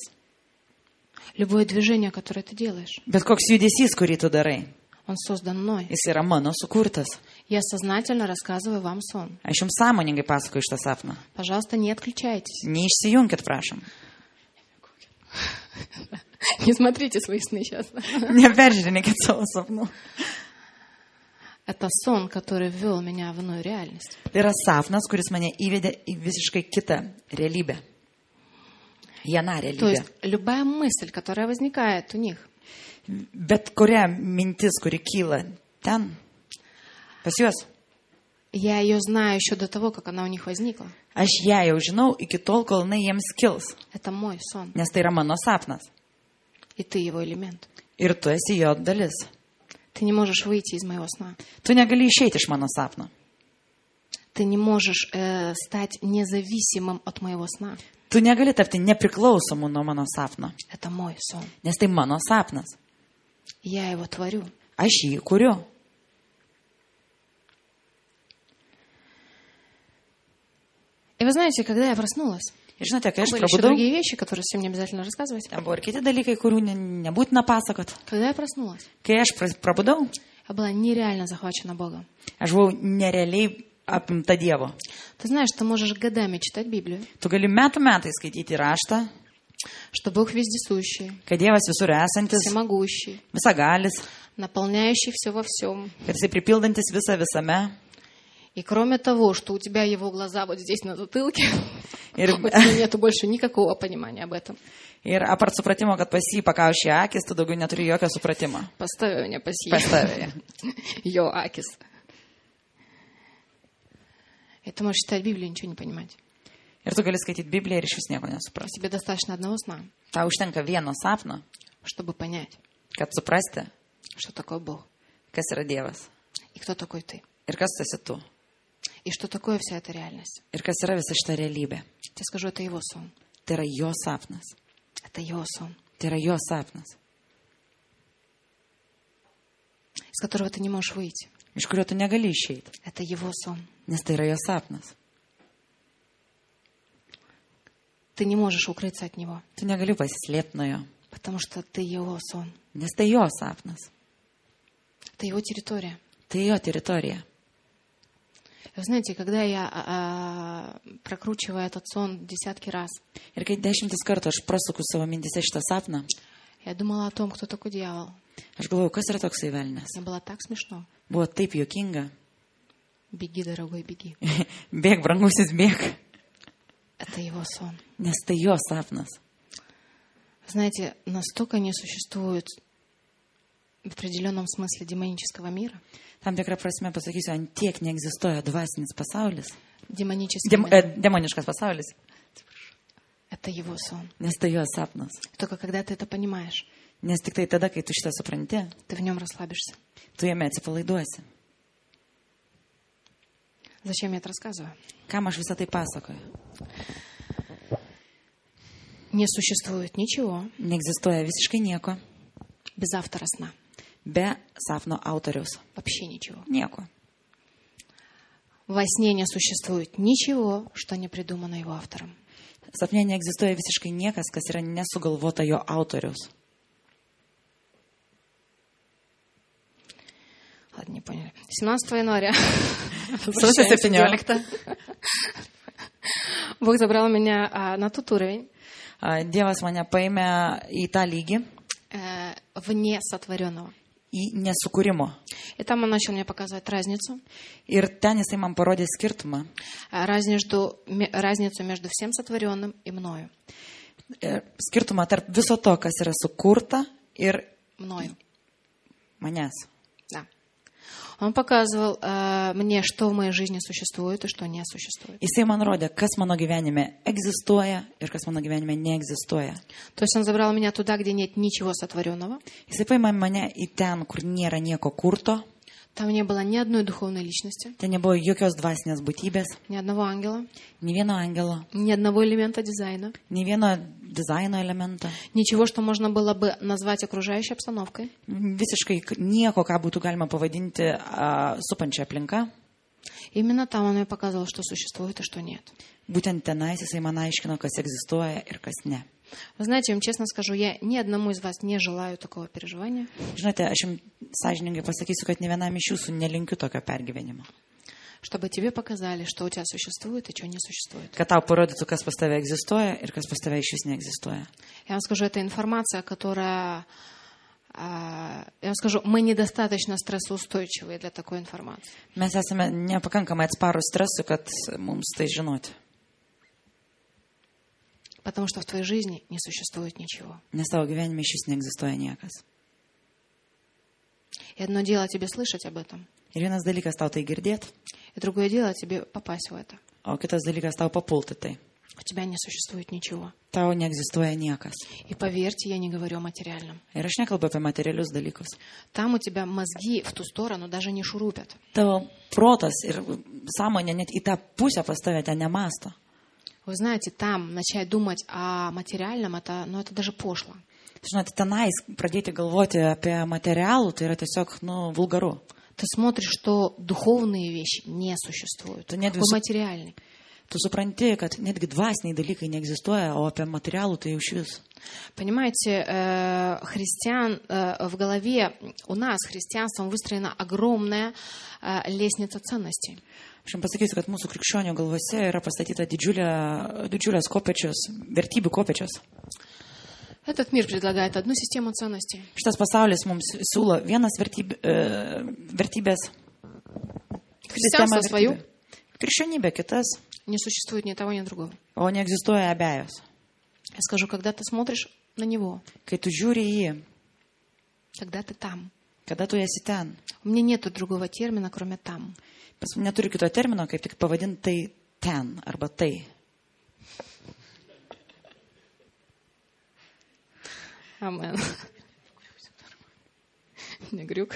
Speaker 1: Любое движение, которое ты делаешь,
Speaker 2: Bet koks judesys, kurį tu darai,
Speaker 1: он создан мной.
Speaker 2: jis yra mano sukurtas.
Speaker 1: Я сознательно рассказываю вам сон.
Speaker 2: Aš jums sąmoningai pasakoju šitą sapną.
Speaker 1: Пожалуйста, не отключайтесь.
Speaker 2: Neišsijunkit, prašom.
Speaker 1: Не смотрите свои сны сейчас.
Speaker 2: Neperžiūrėkit savo sapnų.
Speaker 1: Это сон, который ввел меня в иную реальность.
Speaker 2: Tai yra sapnas, kuris mane įvedė į visiškai kitą realybę. Viena
Speaker 1: То
Speaker 2: realybė.
Speaker 1: есть любая мысль, которая возникает у них,
Speaker 2: Bet kuria mintis, kuri kyla ten, pas juos,
Speaker 1: я ее знаю еще до того, как она у них возникла.
Speaker 2: aš ją jau žinau iki tol, kol jinai jiems kils.
Speaker 1: Это мой сон,
Speaker 2: Nes tai yra mano sapnas.
Speaker 1: и ты его элемент.
Speaker 2: Ir tu esi jo dalis.
Speaker 1: Ты не можешь выйти из моего сна.
Speaker 2: Tu negali išeiti iš mano sapno.
Speaker 1: Ты не можешь стать независимым от моего сна.
Speaker 2: Tu negali tapti nepriklausomu nuo mano sapno.
Speaker 1: Это мой сон.
Speaker 2: Nes tai mano sapnas.
Speaker 1: Я его творю.
Speaker 2: Aš jį kuriu.
Speaker 1: И вы знаете, когда я проснулась,
Speaker 2: Ir žinote, kai aš
Speaker 1: были еще
Speaker 2: prabudau,
Speaker 1: другие вещи, которые всем не обязательно рассказывать.
Speaker 2: ten buvo ir kiti dalykai, kurių nebūtina pasakot.
Speaker 1: Когда я проснулась,
Speaker 2: Kai aš prabudau,
Speaker 1: я была нереально захвачена Богом.
Speaker 2: aš buvau nerealiai apimta Dievo.
Speaker 1: Ты знаешь, ты можешь годами читать Библию,
Speaker 2: Tu gali metų metai skaityti raštą,
Speaker 1: что Бог вездесущий,
Speaker 2: kad Dievas visur esantis,
Speaker 1: всемогущий,
Speaker 2: visagalis,
Speaker 1: наполняющий все во всем.
Speaker 2: kad jisai pripildantis visą visame.
Speaker 1: И кроме того, что у тебя его глаза вот здесь на затылке,
Speaker 2: Ir,
Speaker 1: у тебя нету больше никакого понимания об этом.
Speaker 2: ir apart supratimo, kad pas jį pakaušė akis, tu daugiau neturi jokio supratimo.
Speaker 1: Поставь меня паси.
Speaker 2: Pastavė.
Speaker 1: Йо, Акис. И ты можешь читать Библию и ничего не понимать.
Speaker 2: Ir tu gali skaityti Bibliją ir iš vis nieko nesuprasti.
Speaker 1: Тебе достаточно одного сна,
Speaker 2: Tau užtenka vieno sapno,
Speaker 1: чтобы понять,
Speaker 2: kad suprasti,
Speaker 1: что такое Бог,
Speaker 2: kas yra Dievas
Speaker 1: и кто такой ты,
Speaker 2: ir kas esi tu
Speaker 1: и что такое вся эта реальность.
Speaker 2: ir kas yra visa šita realybė.
Speaker 1: Я скажу, это его сон.
Speaker 2: Tai yra jo sapnas.
Speaker 1: Это его сон,
Speaker 2: Tai yra jo sapnas,
Speaker 1: из которого ты не можешь выйти.
Speaker 2: iš kurio tu negali išeiti,
Speaker 1: Это его сон.
Speaker 2: nes tai yra jo sapnas.
Speaker 1: Ты не можешь укрыться от него,
Speaker 2: Tu negali pasislėpti nuo jo,
Speaker 1: потому что ты его сон.
Speaker 2: nes tai jo sapnas.
Speaker 1: Это его территория.
Speaker 2: Tai jo teritorija.
Speaker 1: Вы знаете, когда я прокручиваю этот сон десятки раз,
Speaker 2: Ir kai 10 kartų aš prasuku savo mintise šitą sapną,
Speaker 1: я думала о том, кто такой дьявол.
Speaker 2: aš galvoju, kas yra toksai velnias.
Speaker 1: Мне было так смешно.
Speaker 2: Buvo taip juokinga.
Speaker 1: Беги, дорогой, беги.
Speaker 2: Bėk, brangusis, bėk.
Speaker 1: Это его сон.
Speaker 2: Nes tai jo sapnas.
Speaker 1: Знаете, настолько не существует в определенном смысле демонического мира.
Speaker 2: Tam tikrą prasme pasakysiu, ant tiek neegzistuoja dvasinis pasaulis,
Speaker 1: Демонический мир.
Speaker 2: demoniškas pasaulis,
Speaker 1: Это его сон.
Speaker 2: nes tai jo sapnas.
Speaker 1: Только когда ты это понимаешь,
Speaker 2: Nes tik tai tada, kai tu šitą supranti,
Speaker 1: ты в нем расслабишься.
Speaker 2: tu jame atsipalaiduosi.
Speaker 1: Зачем я это рассказываю?
Speaker 2: Kam aš visą tai pasakoju?
Speaker 1: Не существует ничего
Speaker 2: Neegzistuoja visiškai nieko
Speaker 1: без автора сна.
Speaker 2: be sapno autoriaus.
Speaker 1: Вообще ничего.
Speaker 2: Nieko.
Speaker 1: Во сне не существует ничего, что не придумано его автором.
Speaker 2: Sapne neegzistuoja visiškai niekas, kas yra nesugalvota jo autoriaus.
Speaker 1: Ладно, не поняли. 17 января.
Speaker 2: Sausio 17
Speaker 1: Бог забрал меня на тот уровень,
Speaker 2: Dievas mane paėmė į tą lygį,
Speaker 1: вне сотворенного.
Speaker 2: į nesukūrimo.
Speaker 1: И там он начал мне показывать разницу.
Speaker 2: Ir ten jisai man parodė skirtumą.
Speaker 1: Разницу между всем сотворенным и мною.
Speaker 2: Skirtumą tarp viso to, kas yra sukurta ir
Speaker 1: Мною.
Speaker 2: manęs.
Speaker 1: Да. Он показывал мне, что в моей жизни существует и что не существует.
Speaker 2: Jisai man rodė, kas mano gyvenime egzistuoja ir kas mano gyvenime neegzistuoja.
Speaker 1: То есть он забрал меня туда, где нет ничего сотворенного.
Speaker 2: Jisai paėmė mane į ten, kur nėra nieko kurto.
Speaker 1: Там не было ни одной духовной личности,
Speaker 2: Ten nebuvo jokios dvasinės būtybės,
Speaker 1: ни одного ангела,
Speaker 2: nei vieno angelo,
Speaker 1: ни одного элемента дизайна.
Speaker 2: nei vieno dizaino elemento.
Speaker 1: Ничего, что можно было бы назвать окружающей обстановкой.
Speaker 2: Visiškai nieko, ką būtų galima pavadinti supančia aplinka.
Speaker 1: Именно там он мне показывал, что существует и что нет.
Speaker 2: Būtent tenais jisai man aiškino, kas egzistuoja ir kas ne.
Speaker 1: Вы знаете, я вам честно скажу, я ни одному из вас не желаю такого переживания.
Speaker 2: Žinote, aš jums sąžiningai pasakysiu, kad ne vienam iš jūsų nelinkiu tokio pergyvenimo.
Speaker 1: чтобы тебе показали, что у тебя существует и что не существует.
Speaker 2: Kad tau parodytų, kas pas tave egzistuoja ir kas pas tave iš vis neegzistuoja.
Speaker 1: Я вам скажу, это информация, которая... Я вам скажу, мы недостаточно стрессоустойчивые для такой информации.
Speaker 2: Mes esame nepakankamai atsparūs stresui, kad mums tai žinoti.
Speaker 1: Потому что в твоей жизни не существует ничего.
Speaker 2: Nes tavo gyvenime iš vis neegzistuoja niekas.
Speaker 1: И одно дело тебе слышать об этом,
Speaker 2: Ir vienas dalykas tau tai girdėti,
Speaker 1: и другое дело тебе попасть в это.
Speaker 2: o kitas dalykas tau papulti tai.
Speaker 1: У тебя не существует ничего.
Speaker 2: Tau neegzistuoja niekas.
Speaker 1: И поверьте, я не говорю о материальном.
Speaker 2: Ir aš nekalbu apie materialius dalykus.
Speaker 1: Там у тебя мозги в ту сторону даже не шурупят.
Speaker 2: Tavo protas ir sąmonė net į tą pusę pas tave ten nemasto.
Speaker 1: Вы знаете, там начать думать о материальном, это даже пошло.
Speaker 2: Žinote, tenais pradėti galvoti apie materialų, tai yra tiesiog, vulgaru.
Speaker 1: Ты смотришь, что духовные вещи не существуют. Какой материальный?
Speaker 2: Tu supranti, kad netgi dvasiniai dalykai neegzistuoja, o apie materialų tai jau iš vis.
Speaker 1: Понимаете, христиан в голове, у нас христианством выстроена огромная лестница ценностей.
Speaker 2: Aš jums pasakysiu, kad mūsų krikščionių galvose yra pastatyta didžiulės kopėčios, vertybių kopėčios.
Speaker 1: Этот мир предлагает одну систему ценностей.
Speaker 2: Šitas pasaulis mums siūlo vienas vertybės.
Speaker 1: Христианство свою.
Speaker 2: Krikščionybė kitas.
Speaker 1: Не существует ни того, ни другого.
Speaker 2: O neegzistuoja abejos.
Speaker 1: Я скажу, когда ты смотришь на него,
Speaker 2: Kai tu žiūri į jį,
Speaker 1: когда ты там.
Speaker 2: kada tu esi ten.
Speaker 1: У меня нет другого термина, кроме там.
Speaker 2: Neturiu kito termino, kaip tik pavadinti tai ten arba tai.
Speaker 1: Амен. Не грюк.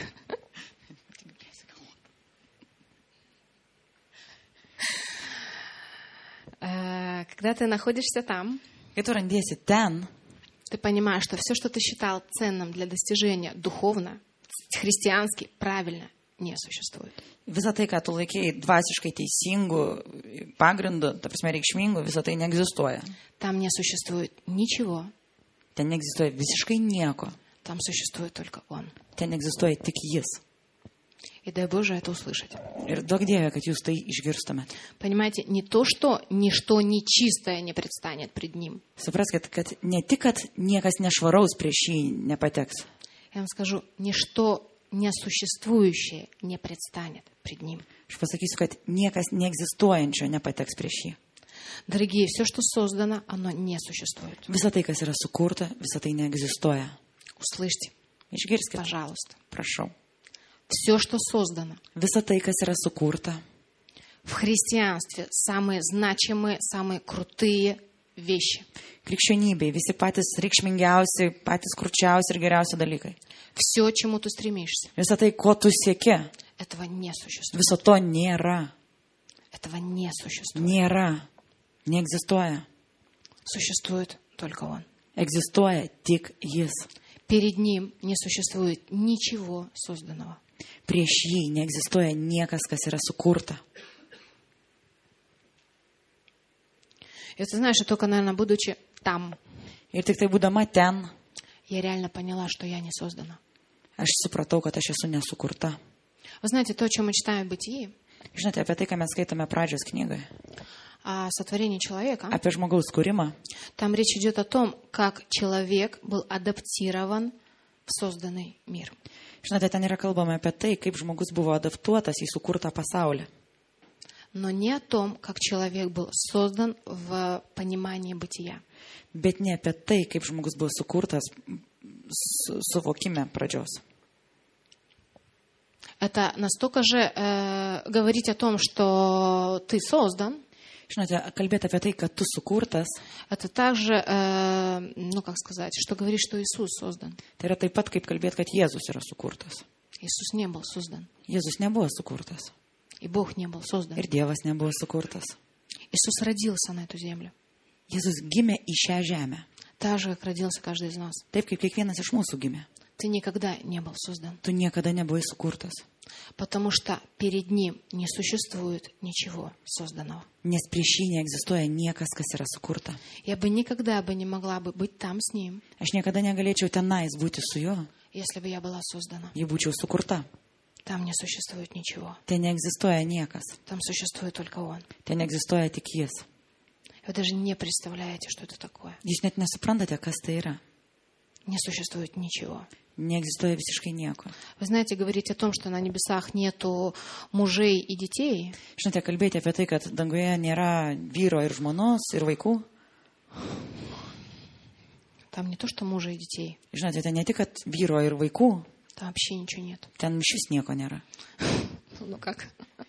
Speaker 1: Когда ты находишься там,
Speaker 2: Kai tu randiesi ten,
Speaker 1: ты понимаешь, что все, что ты считал ценным для достижения духовно, христиански, правильно, не существует.
Speaker 2: visą tai, ką tu laikėjai dvasiškai teisingų pagrindų, ta prasme reikšmingų, visą tai neegzistuoja.
Speaker 1: Там не существует ничего.
Speaker 2: Ten neegzistuoja visiškai nieko.
Speaker 1: Там существует только Он.
Speaker 2: Ten egzistuoja tik jis.
Speaker 1: И дай Боже это услышать.
Speaker 2: Ir duok Dieve, kad jūs tai išgirstumėt.
Speaker 1: Понимаете, не то, что ничто нечистое не предстанет пред Ним.
Speaker 2: Supraskite, kad ne tik, kad niekas nešvaraus prieš jį nepateks.
Speaker 1: Я вам скажу, ничто несуществующее не предстанет пред Ним.
Speaker 2: Aš pasakysiu, kad niekas neegzistuojančio nepateks prieš jį.
Speaker 1: Дорогие, все, что создано, оно не существует.
Speaker 2: Visą tai, kas yra sukurta, visą tai neegzistuoja.
Speaker 1: Услышьте,
Speaker 2: Išgirskite,
Speaker 1: пожалуйста.
Speaker 2: prašau.
Speaker 1: Все, что создано
Speaker 2: Visą tai, kas yra sukurta,
Speaker 1: в христианстве, самые значимые, самые крутые вещи.
Speaker 2: krikščionybei, visi patys reikšmingiausi, patys kurčiausi ir geriausi dalykai.
Speaker 1: Все, чему ты стремишься,
Speaker 2: Visą tai, ko tu sieki,
Speaker 1: этого не существует.
Speaker 2: viso to nėra.
Speaker 1: Этого не существует.
Speaker 2: Nėra. Neegzistuoja.
Speaker 1: Существует только Он.
Speaker 2: Egzistuoja tik jis.
Speaker 1: Перед Ним не существует ничего созданного.
Speaker 2: Prieš jį neegzistuoja niekas, kas yra sukurta.
Speaker 1: И ты знаешь, что только, наверное, будучи там,
Speaker 2: Ir tik tai būdama ten,
Speaker 1: я реально поняла, что я не создана.
Speaker 2: aš supratau, kad aš esu nesukurta.
Speaker 1: Вы знаете, то, о чем мы читаем в Бытии,
Speaker 2: Žinote, apie tai, ką mes skaitome pradžios knygoje,
Speaker 1: о сотворении человека,
Speaker 2: apie žmogaus kūrimą,
Speaker 1: там речь идет о том, как человек был адаптирован в созданный мир.
Speaker 2: žinote, ten yra kalbama apie tai, kaip žmogus buvo adaptuotas į sukurtą pasaulį.
Speaker 1: Но не о том, как человек был создан в понимании бытия.
Speaker 2: Bet ne apie tai, kaip žmogus buvo sukurtas suvokime pradžios.
Speaker 1: Это настолько же говорить о том, что ты создан,
Speaker 2: Žinote, kalbėti apie tai, kad tu sukurtas,
Speaker 1: это также, как сказать, что говорить, что Иисус создан.
Speaker 2: tai yra taip pat, kaip kalbėti, kad Jėzus yra sukurtas.
Speaker 1: Иисус не был создан.
Speaker 2: Jėzus nebuvo sukurtas.
Speaker 1: И Бог не был создан.
Speaker 2: Ir Dievas nebuvo sukurtas.
Speaker 1: Иисус родился на эту землю.
Speaker 2: Jėzus gimė į šią žemę.
Speaker 1: Так же, как родился каждый из нас.
Speaker 2: Taip, kaip kiekvienas iš mūsų gimė.
Speaker 1: Ты никогда не был создан.
Speaker 2: Tu niekada nebuvai sukurtas.
Speaker 1: Потому что перед Ним не существует ничего созданного.
Speaker 2: Nes prieš jį neegzistuoja niekas, kas yra sukurta.
Speaker 1: Я бы никогда не могла быть там с Ним,
Speaker 2: Aš niekada negalėčiau tenais būti su juo,
Speaker 1: если бы я была создана.
Speaker 2: jei būčiau sukurta.
Speaker 1: Там не существует ничего.
Speaker 2: Ten neegzistuoja niekas.
Speaker 1: Там существует только Он.
Speaker 2: Ten egzistuoja tik Jis.
Speaker 1: Вы даже не представляете, что это такое.
Speaker 2: Jūs net nesuprantate, kas tai yra.
Speaker 1: Не существует ничего.
Speaker 2: Neegzistuoja visiškai nieko.
Speaker 1: Вы знаете, говорить о том, что на небесах нету мужей и детей,
Speaker 2: Žinote, kalbėti apie tai, kad danguje nėra vyro ir žmonos ir vaikų.
Speaker 1: там не то, что мужа и детей,
Speaker 2: Žinote, ten ne tik, kad vyro ir vaikų,
Speaker 1: там вообще ничего нет.
Speaker 2: ten išvis nieko nėra.
Speaker 1: Ну как?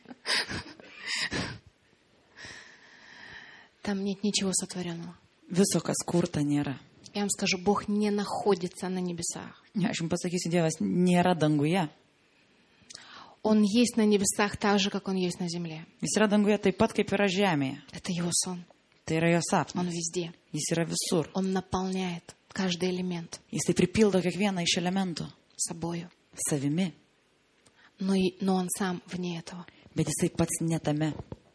Speaker 1: Там нет ничего сотворенного.
Speaker 2: Viso, kas kurta, nėra.
Speaker 1: Я вам скажу, Бог не находится на небесах.
Speaker 2: Ne, aš jums pasakysiu, Dievas nėra danguje.
Speaker 1: Он есть на небесах так же, как Он есть на земле.
Speaker 2: Jis yra danguje taip pat, kaip yra žemėje.
Speaker 1: Это Его сон.
Speaker 2: Tai yra jo sapnas.
Speaker 1: Он везде.
Speaker 2: Jis yra visur.
Speaker 1: Он наполняет каждый элемент
Speaker 2: Jis tai pripildo kiekvieną iš elementų
Speaker 1: собою.
Speaker 2: savimi,
Speaker 1: Но Он сам вне этого.
Speaker 2: bet jisai pats netame.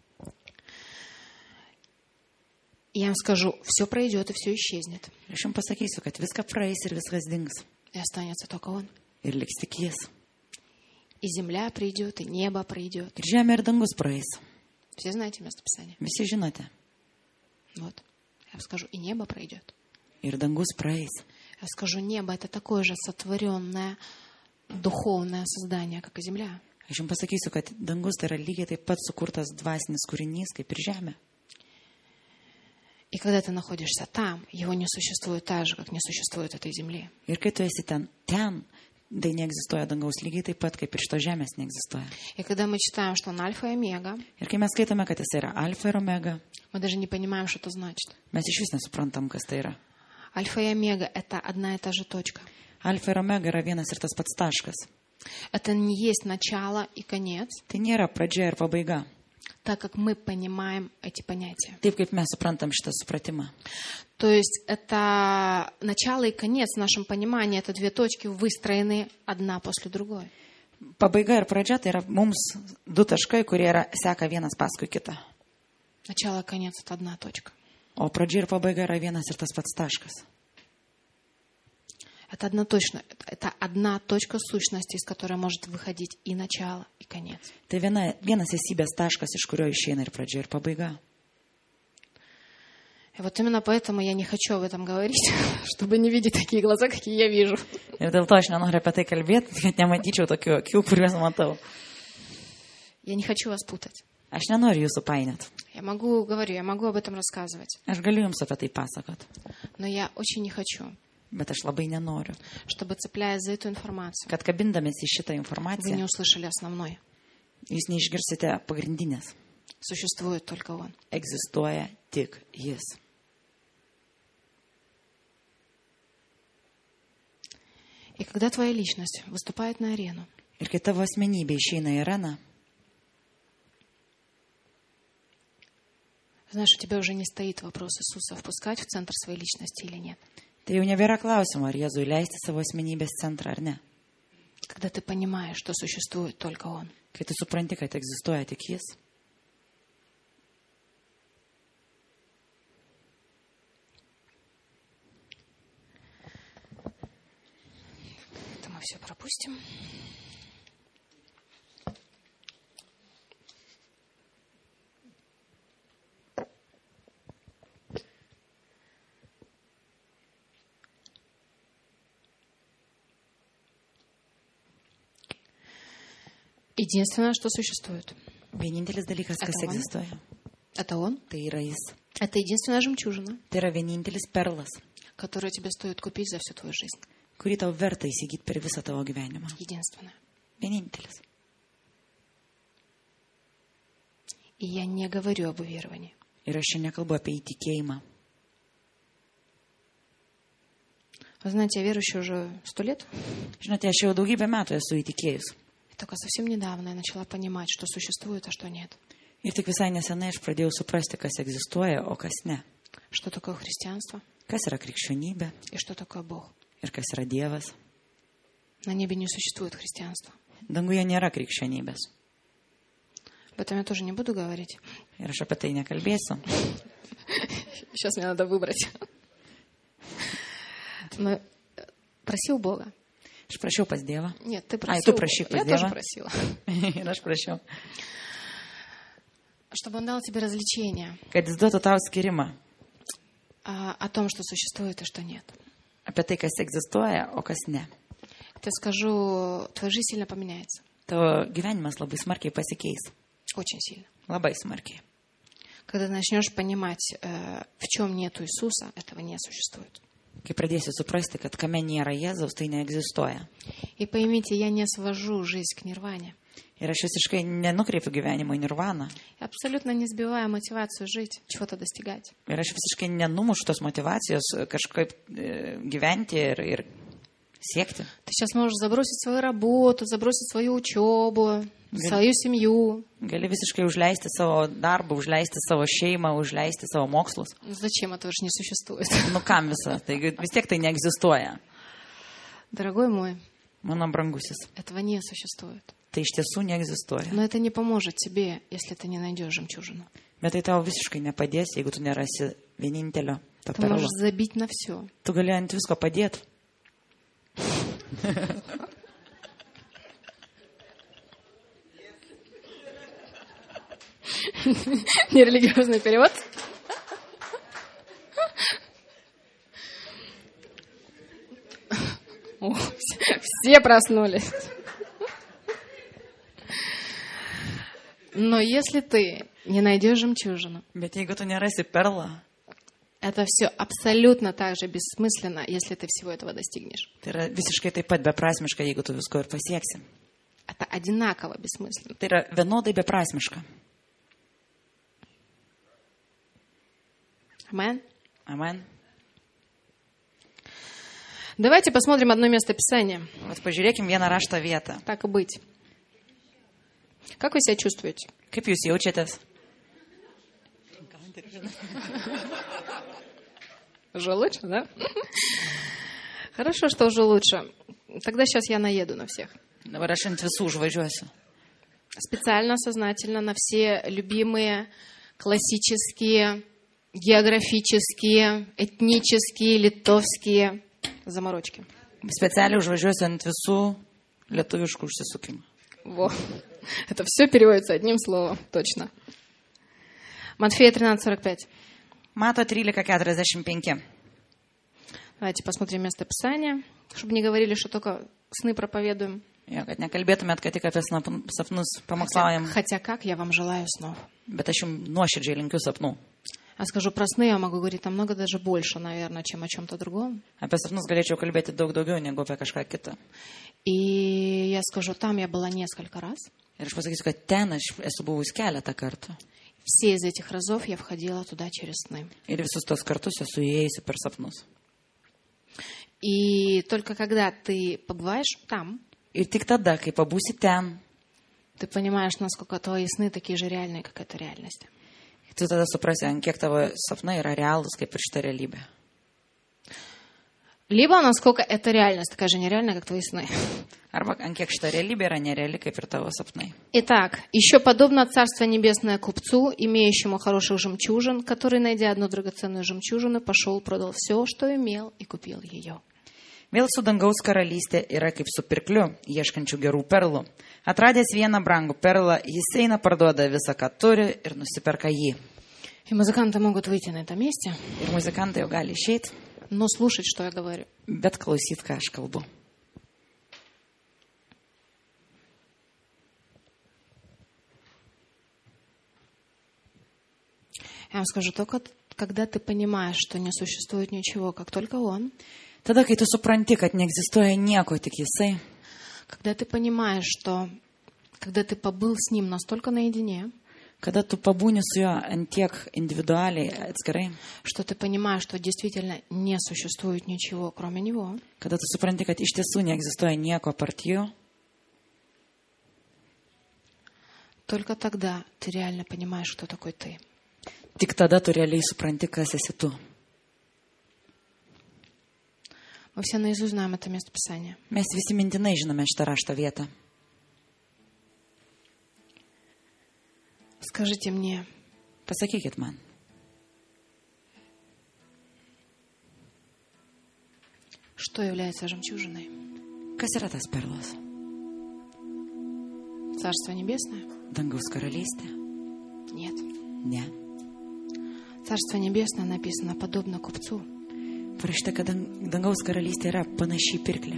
Speaker 1: И я вам скажу, все пройдет и все исчезнет.
Speaker 2: Aš jums pasakysiu, kad viską praeis ir viskas dings.
Speaker 1: И останется только Он.
Speaker 2: Ir liks tik Jis.
Speaker 1: И земля придет, и небо придет.
Speaker 2: Ir žemė ir dangus praeis.
Speaker 1: Все знаете местописание?
Speaker 2: Visi žinote.
Speaker 1: Вот. Я вам скажу, и небо пройдет.
Speaker 2: Ir dangus praeis.
Speaker 1: Я скажу, небо — это такое же сотворенное духовное создание, как и земля.
Speaker 2: Aš jums pasakysiu, kad dangus tai yra lygiai taip pat sukurtas dvasinis kūrinys, kaip ir žemė.
Speaker 1: И когда ты находишься там, его не существует так же, как не существует этой земли.
Speaker 2: Ir kai tu esi ten, tai neegzistuoja dangaus lygiai taip pat, kaip ir šito žemės neegzistuoja.
Speaker 1: И когда мы читаем, что он альфа и омега,
Speaker 2: Ir kai mes skaitome, kad jis yra alfa ir omega,
Speaker 1: мы даже не понимаем, что это значит.
Speaker 2: mes iš vis nesuprantam, kas tai yra.
Speaker 1: Альфа и омега — это одна и та же точка.
Speaker 2: Alfa ir omega yra vienas ir tas pats taškas.
Speaker 1: Это не есть начало и конец,
Speaker 2: Tai nėra pradžia ir pabaiga.
Speaker 1: так как мы понимаем эти понятия.
Speaker 2: Taip kaip mes suprantam šitą supratimą.
Speaker 1: То есть это начало и конец в нашем понимании, это две точки, выстроены одна после другой.
Speaker 2: Pabaiga ir pradžia tai yra mums du taškai, kurie seka vienas paskui kitą.
Speaker 1: Начало и конец — это одна точка.
Speaker 2: O pradžia ir pabaiga yra vienas ir tas pats taškas.
Speaker 1: Это одна точка сущности, из которой может выходить и начало, и конец.
Speaker 2: Tai vienas esybės taškas, iš kurio išeina ir pradžia, ir pabaiga.
Speaker 1: И вот именно поэтому я не хочу об этом говорить, чтобы не видеть такие глаза, какие я вижу.
Speaker 2: Ir dėl to aš nenoriu apie tai kalbėti, kad nematyčiau tokių akių, kuriuos matau.
Speaker 1: Я не хочу вас путать.
Speaker 2: Aš nenoriu jūsų painioti.
Speaker 1: Я могу об этом рассказывать,
Speaker 2: Aš galiu jums apie tai pasakoti,
Speaker 1: но я очень не хочу,
Speaker 2: bet aš labai nenoriu,
Speaker 1: чтобы, цепляясь за эту информацию,
Speaker 2: kad kabindamės į šitą
Speaker 1: вы не
Speaker 2: informaciją,
Speaker 1: услышали основное.
Speaker 2: jūs neišgirsite pagrindinės.
Speaker 1: Существует только Он.
Speaker 2: Egzistuoja tik Jis.
Speaker 1: И когда твоя личность выступает на арену,
Speaker 2: Ir kai tavo asmenybė išeina į areną,
Speaker 1: знаешь, у тебя уже не стоит вопрос Иисуса впускать в центр своей личности или нет.
Speaker 2: tai jau nebėra klausimo, ar Jėzui leisti savo asmenybės centrą ar ne.
Speaker 1: Когда ты понимаешь, что существует только Он.
Speaker 2: Kai tu supranti, kad egzistuoja tik Jis.
Speaker 1: Это мы все пропустим. Единственное, что существует,
Speaker 2: Vienintelis dalykas, kas
Speaker 1: Это он?
Speaker 2: egzistuoja,
Speaker 1: это Он.
Speaker 2: tai yra Jis.
Speaker 1: Это единственная жемчужина,
Speaker 2: Tai yra vienintelis perlas,
Speaker 1: которую тебе стоит купить за всю твою жизнь.
Speaker 2: kurį tau verta įsigyti per visą tavo gyvenimą.
Speaker 1: Единственная.
Speaker 2: Vienintelis.
Speaker 1: И я не говорю об уверовании.
Speaker 2: Ir aš čia nekalbu apie įtikėjimą.
Speaker 1: Вы знаете, я верующая уже 100 лет.
Speaker 2: Žinote, aš jau daugybę metų esu įtikėjus.
Speaker 1: И только совсем недавно я начала понимать, что существует, а что нет.
Speaker 2: Ir tik visai nesenai aš pradėjau suprasti, kas egzistuoja, o kas ne.
Speaker 1: Что такое христианство
Speaker 2: Kas yra krikščionybė
Speaker 1: и что такое Бог.
Speaker 2: ir kas yra Dievas.
Speaker 1: На небе не существует христианства.
Speaker 2: Danguje nėra krikščionybės.
Speaker 1: Об этом я тоже не буду говорить.
Speaker 2: Ir aš apie tai nekalbėsiu.
Speaker 1: Сейчас мне надо выбрать. Но проси у Бога.
Speaker 2: Aš prašiau pas Dievą.
Speaker 1: Нет, ты
Speaker 2: Ai,
Speaker 1: просил.
Speaker 2: tu prašyk pas
Speaker 1: Я тоже
Speaker 2: Dievą.
Speaker 1: просила.
Speaker 2: Ir aš prašiau,
Speaker 1: Чтобы он дал тебе развлечение
Speaker 2: kad jis duotų tau skirimą
Speaker 1: о том, что существует и что нет.
Speaker 2: apie tai, kas egzistuoja, o kas ne.
Speaker 1: Я скажу, твоя жизнь сильно поменяется.
Speaker 2: Tavo gyvenimas labai smarkiai pasikeis.
Speaker 1: Очень сильно.
Speaker 2: Labai smarkiai.
Speaker 1: Когда ты начнешь понимать, в чем нету Иисуса, этого не существует.
Speaker 2: Kai pradėsi suprasti, kad kame nėra Jėzaus, tai neegzistuoja.
Speaker 1: И поймите, я не свожу жизнь к нирване.
Speaker 2: Ir aš visiškai nenukreipiu gyvenimo į nirvaną.
Speaker 1: Я абсолютно не сбиваю мотивацию жить, чего-то достигать.
Speaker 2: Ir aš visiškai nenumušu tos motivacijos kažkaip gyventi ir siekti.
Speaker 1: Ты сейчас можешь забросить свою работу, забросить свою учебу, свою семью.
Speaker 2: Gali visiškai užleisti savo darbą, užleisti savo šeimą, užleisti savo mokslus.
Speaker 1: Зачем этого же не существует?
Speaker 2: Nu kam visą? Taigi vis tiek tai neegzistuoja.
Speaker 1: Дорогой мой,
Speaker 2: Mano brangusis.
Speaker 1: этого не существует.
Speaker 2: Tai iš tiesų neegzistuoja.
Speaker 1: Но это не поможет тебе, если ты не найдешь жемчужину.
Speaker 2: Bet tai tau visiškai nepadės, jeigu tu nerasi vienintelio to
Speaker 1: Ты
Speaker 2: perlo.
Speaker 1: можешь забить на все.
Speaker 2: Tu gali ant visko padėti.
Speaker 1: Нерелигиозный перевод. О, все проснулись. Но если ты не найдешь жемчужину,
Speaker 2: Bet jeigu tu nerasi perlą,
Speaker 1: это все абсолютно так же бессмысленно, если ты всего этого достигнешь.
Speaker 2: tai yra visiškai taip pat beprasmiška, jeigu tu visko ir pasieksi.
Speaker 1: Это одинаково бессмысленно.
Speaker 2: Tai yra vienodai beprasmiška.
Speaker 1: Амен.
Speaker 2: Amen.
Speaker 1: Давайте посмотрим одно место Писания.
Speaker 2: Vat pažiūrėkim vieną rašto vietą.
Speaker 1: Так и быть. Как вы себя чувствуете?
Speaker 2: Kaip jūs jaučiatės?
Speaker 1: Уже лучше, да? Хорошо, что уже лучше. Тогда сейчас я наеду на всех.
Speaker 2: Dabar aš ant visų užvažiuosiu.
Speaker 1: Специально, сознательно на все любимые классические, географические, этнические, литовские заморочки.
Speaker 2: Specialiai užvažiuosiu ant visų lietuviškų užsisukimų.
Speaker 1: Во. Это все переводится одним словом, точно. Матфея 13:45.
Speaker 2: Mato 13:45.
Speaker 1: Давайте посмотрим место Писания, чтобы не говорили, что только сны проповедуем.
Speaker 2: Jo, kad nekalbėtumėt, kad tik apie sapnus pamokslaujam,
Speaker 1: Хотя как я вам желаю снов.
Speaker 2: bet aš jums nuoširdžiai linkiu sapnų.
Speaker 1: А скажу, про сны я могу говорить намного даже больше, наверное, чем о чем-то другом.
Speaker 2: Apie sapnus galėčiau kalbėti daug daugiau negu apie kažką kitą.
Speaker 1: И я скажу, там я была несколько раз.
Speaker 2: Ir aš pasakysiu, kad ten aš esu buvus keletą kartų.
Speaker 1: Все из этих разов я входила туда через сны.
Speaker 2: Ir visus tos kartus esu įėjusi per sapnus.
Speaker 1: И только когда ты побываешь там,
Speaker 2: Ir tik tada, kai pabūsi ten,
Speaker 1: ты понимаешь, насколько твои сны такие же реальные, как эта реальность.
Speaker 2: tu tada suprasi, ant kiek tavo sapnai yra realūs, kaip ir šita realybė.
Speaker 1: Либо насколько эта реальность такая же нереальная, как твои сны.
Speaker 2: Arba ant kiek šita realybė yra nereali, kaip ir tavo sapnai.
Speaker 1: Итак, еще подобно Царство Небесное купцу, имеющему хороших жемчужин, который, найдя одну драгоценную жемчужину, пошел, продал все, что имел, и купил ее.
Speaker 2: Vėl su dangaus karalystė yra kaip su pirkliu, ieškančių gerų perlų. Atradęs vieną brangų perlą, jis eina, parduoda visą, ką turi ir nusiperka jį.
Speaker 1: И музыканты могут выйти на этом месте,
Speaker 2: Ir muzikantai jau gali išeiti,
Speaker 1: но слушать, что я говорю.
Speaker 2: bet klausyt, ką aš kalbu.
Speaker 1: Я вам скажу, только когда ты понимаешь, что не существует ничего, как только Он,
Speaker 2: Tada, kai tu supranti, kad neegzistuoja nieko, tik jisai,
Speaker 1: когда ты понимаешь, что когда ты побыл с Ним настолько наедине,
Speaker 2: kada tu pabūni su juo ant tiek individualiai atskirai,
Speaker 1: что ты понимаешь, что действительно не существует ничего, кроме Него,
Speaker 2: kada tu supranti, kad iš tiesų neegzistuoja nieko apart jų,
Speaker 1: только тогда ты реально понимаешь, кто такой ты.
Speaker 2: tik tada tu realiai supranti, kas esi tu.
Speaker 1: Мы все наизусть знаем это место Писания.
Speaker 2: Mes visi mintinai žinome šitą rašto vietą.
Speaker 1: Скажите мне,
Speaker 2: Pasakykit man,
Speaker 1: что является жемчужиной?
Speaker 2: Kas yra tas perlas?
Speaker 1: Царство Небесное?
Speaker 2: Dangaus karalystė?
Speaker 1: Нет.
Speaker 2: Ne.
Speaker 1: Царство Небесное написано подобно купцу.
Speaker 2: Parašyta, kad dangaus karalystė yra panaši į pirklį.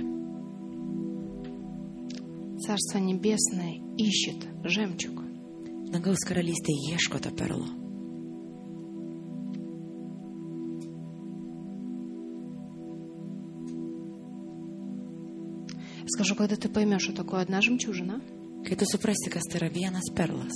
Speaker 1: Царство Небесное ищет жемчуг.
Speaker 2: Dangaus karalystė ieško to perlo.
Speaker 1: Скажу, когда ты поймешь, что такое одна жемчужина,
Speaker 2: Kai tu suprasi, kas tai yra vienas perlas,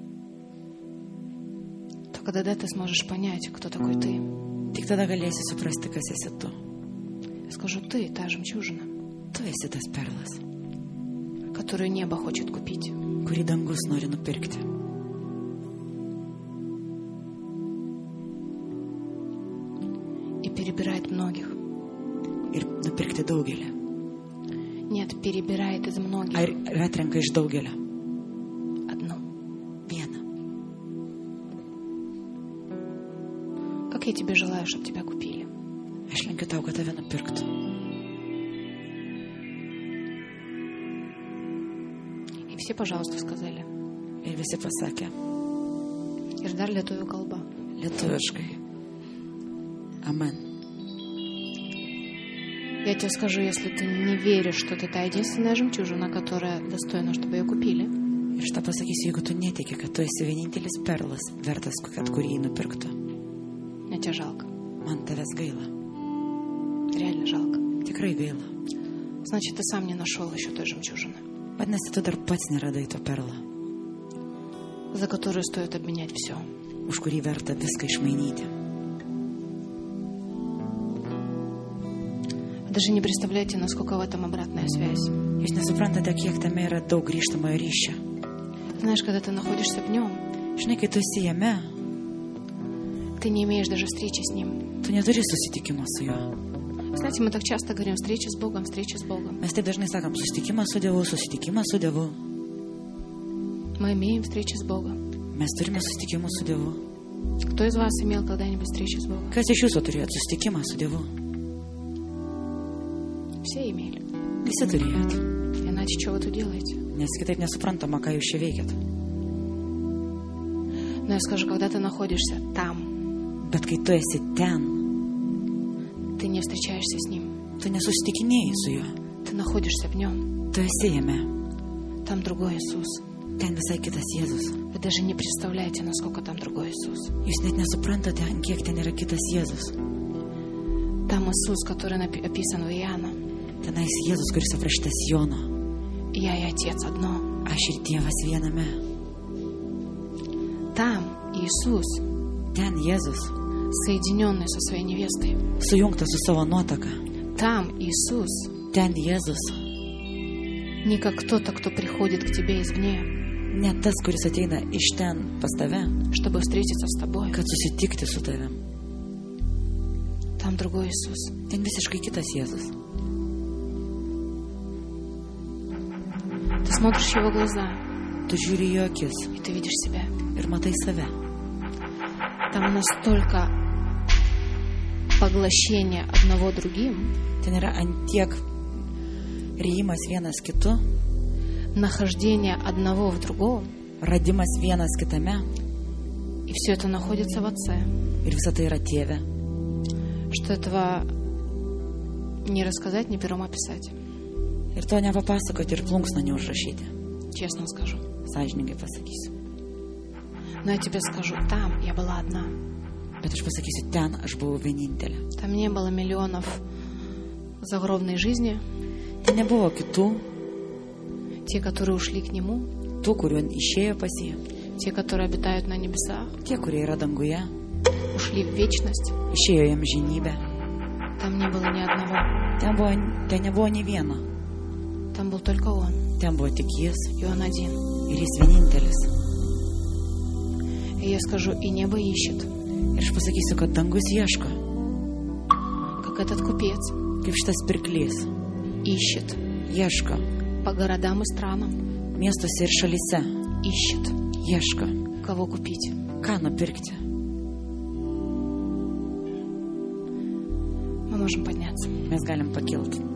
Speaker 1: то тогда ты сможешь понять, кто такой ты.
Speaker 2: tik tada galėsi suprasti, kas esi tu.
Speaker 1: Я скажу, ты та жемчужина,
Speaker 2: Tu esi tas perlas,
Speaker 1: которую небо хочет купить.
Speaker 2: kurį dangus nori nupirkti.
Speaker 1: И перебирает многих.
Speaker 2: Ir nupirkti daugelį.
Speaker 1: Нет, перебирает из многих
Speaker 2: Ir atrenka iš daugelio.
Speaker 1: одну.
Speaker 2: Vieną.
Speaker 1: Как я тебе желаю, чтобы тебя купили.
Speaker 2: Aš linkiu tau, kad tave nupirktų.
Speaker 1: И все, пожалуйста, сказали.
Speaker 2: Ir visi pasakė
Speaker 1: Ir dar lietuvių kalba.
Speaker 2: lietuviškai. Amen.
Speaker 1: Я тебе скажу, если ты не веришь, что ты та единственная жемчужина, которая достойна, чтобы ее купили,
Speaker 2: Ir šitą pasakysiu, jeigu tu netiki, kad tu esi vienintelis perlas, vertas, kad kurį nupirktų.
Speaker 1: мне тебя жалко.
Speaker 2: Man tavęs gaila.
Speaker 1: Реально жалко.
Speaker 2: Tikrai gaila.
Speaker 1: Значит, ты сам не нашел еще той жемчужины,
Speaker 2: Vadinasi, tu dar pats neradai to perlo,
Speaker 1: за которую стоит обменять все.
Speaker 2: už kurį verta viską išmainyti.
Speaker 1: Вы даже не представляете, насколько в этом обратная связь.
Speaker 2: Jūs nesuprantate, kiek tame yra daug grįžtamojo ryšio.
Speaker 1: Знаешь, когда ты находишься в нем,
Speaker 2: Žinai, kai tu esi jame,
Speaker 1: ты не имеешь даже встречи с ним.
Speaker 2: tu neturi susitikimo su juo.
Speaker 1: Знаете, мы так часто говорим встреча с Богом, встреча с Богом.
Speaker 2: Mes taip dažnai sakom, susitikimas su Dievu, susitikimas su Dievu.
Speaker 1: Мы имеем встречи с Богом.
Speaker 2: Mes turime susitikimus su Dievu.
Speaker 1: Кто из вас имел когда-нибудь встречу с Богом?
Speaker 2: Kas iš jūsų turėjo susitikimą su Dievu?
Speaker 1: Все имели.
Speaker 2: Visi turėjot.
Speaker 1: Иначе что вы тут делаете?
Speaker 2: Nes kitaip nesuprantama, ką jūs čia veikiat.
Speaker 1: Но я скажу, когда ты находишься там,
Speaker 2: Bet kai tu esi ten,
Speaker 1: ты не встречаешься с Ним.
Speaker 2: tu nesusitikinėjai su juo.
Speaker 1: Ты находишься в Нем.
Speaker 2: Tu esi jame.
Speaker 1: Там другой Иисус.
Speaker 2: Ten visai kitas Jėzus.
Speaker 1: Вы даже не представляете, насколько там другой Иисус.
Speaker 2: Jūs net nesuprantate, ant kiek ten yra kitas Jėzus.
Speaker 1: Там Иисус, который описан в Иоанна.
Speaker 2: Tenais Jėzus, kuris aprašytas Jono.
Speaker 1: Я и Отец одно.
Speaker 2: Aš ir Dievas viename.
Speaker 1: Там Иисус,
Speaker 2: Ten Jėzus,
Speaker 1: соединенный со своей невестой.
Speaker 2: sujungtas su savo nuotaka.
Speaker 1: Там Иисус,
Speaker 2: Ten Jėzus,
Speaker 1: не как кто-то, кто приходит к тебе извне,
Speaker 2: ne tas, kuris ateina iš ten pas tave,
Speaker 1: чтобы встретиться с тобой.
Speaker 2: kad susitikti su tavim.
Speaker 1: Там другой Иисус.
Speaker 2: Ten visiškai kitas Jėzus.
Speaker 1: Ты смотришь в Его глаза,
Speaker 2: Tu žiūri į jo akis
Speaker 1: и ты видишь себя.
Speaker 2: ir matai save.
Speaker 1: Там настолько поглощение одного другим,
Speaker 2: Ten yra antiek rijimas vienas kitu,
Speaker 1: нахождение одного в другом,
Speaker 2: radimas vienas kitame
Speaker 1: и все это находится в Отце.
Speaker 2: ir visa tai yra tėve.
Speaker 1: Что этого не рассказать, не пером описать.
Speaker 2: Ir to nepapasakoti ir plunksną neužrašyti.
Speaker 1: Честно скажу.
Speaker 2: Sąžiningai pasakysiu.
Speaker 1: Но я тебе скажу, там я была одна.
Speaker 2: Bet aš pasakysiu, ten aš buvau vienintelė.
Speaker 1: Там не было миллионов загробной жизни,
Speaker 2: Ten nebuvo kitų,
Speaker 1: те, которые ушли к Нему,
Speaker 2: tų, kuriuo išėjo pas jį,
Speaker 1: те, которые обитают на небесах,
Speaker 2: tie, kurie yra danguje,
Speaker 1: ушли в вечность.
Speaker 2: išėjo jam žinybę.
Speaker 1: Там не было ни одного.
Speaker 2: Ten nebuvo nei vieno.
Speaker 1: Там был только Он,
Speaker 2: Ten buvo tik jis
Speaker 1: и Он один.
Speaker 2: ir jis vienintelis.
Speaker 1: И я скажу, и небо ищет,
Speaker 2: Ir aš pasakysiu, kad dangus ieško,
Speaker 1: как этот купец
Speaker 2: kaip šitas pirklys.
Speaker 1: ищет
Speaker 2: Ieško
Speaker 1: по городам и странам,
Speaker 2: miestuose ir šalyse.
Speaker 1: ищет,
Speaker 2: Ieško,
Speaker 1: кого купить.
Speaker 2: ką nupirkti.
Speaker 1: Мы можем подняться.
Speaker 2: Mes galim pakilti.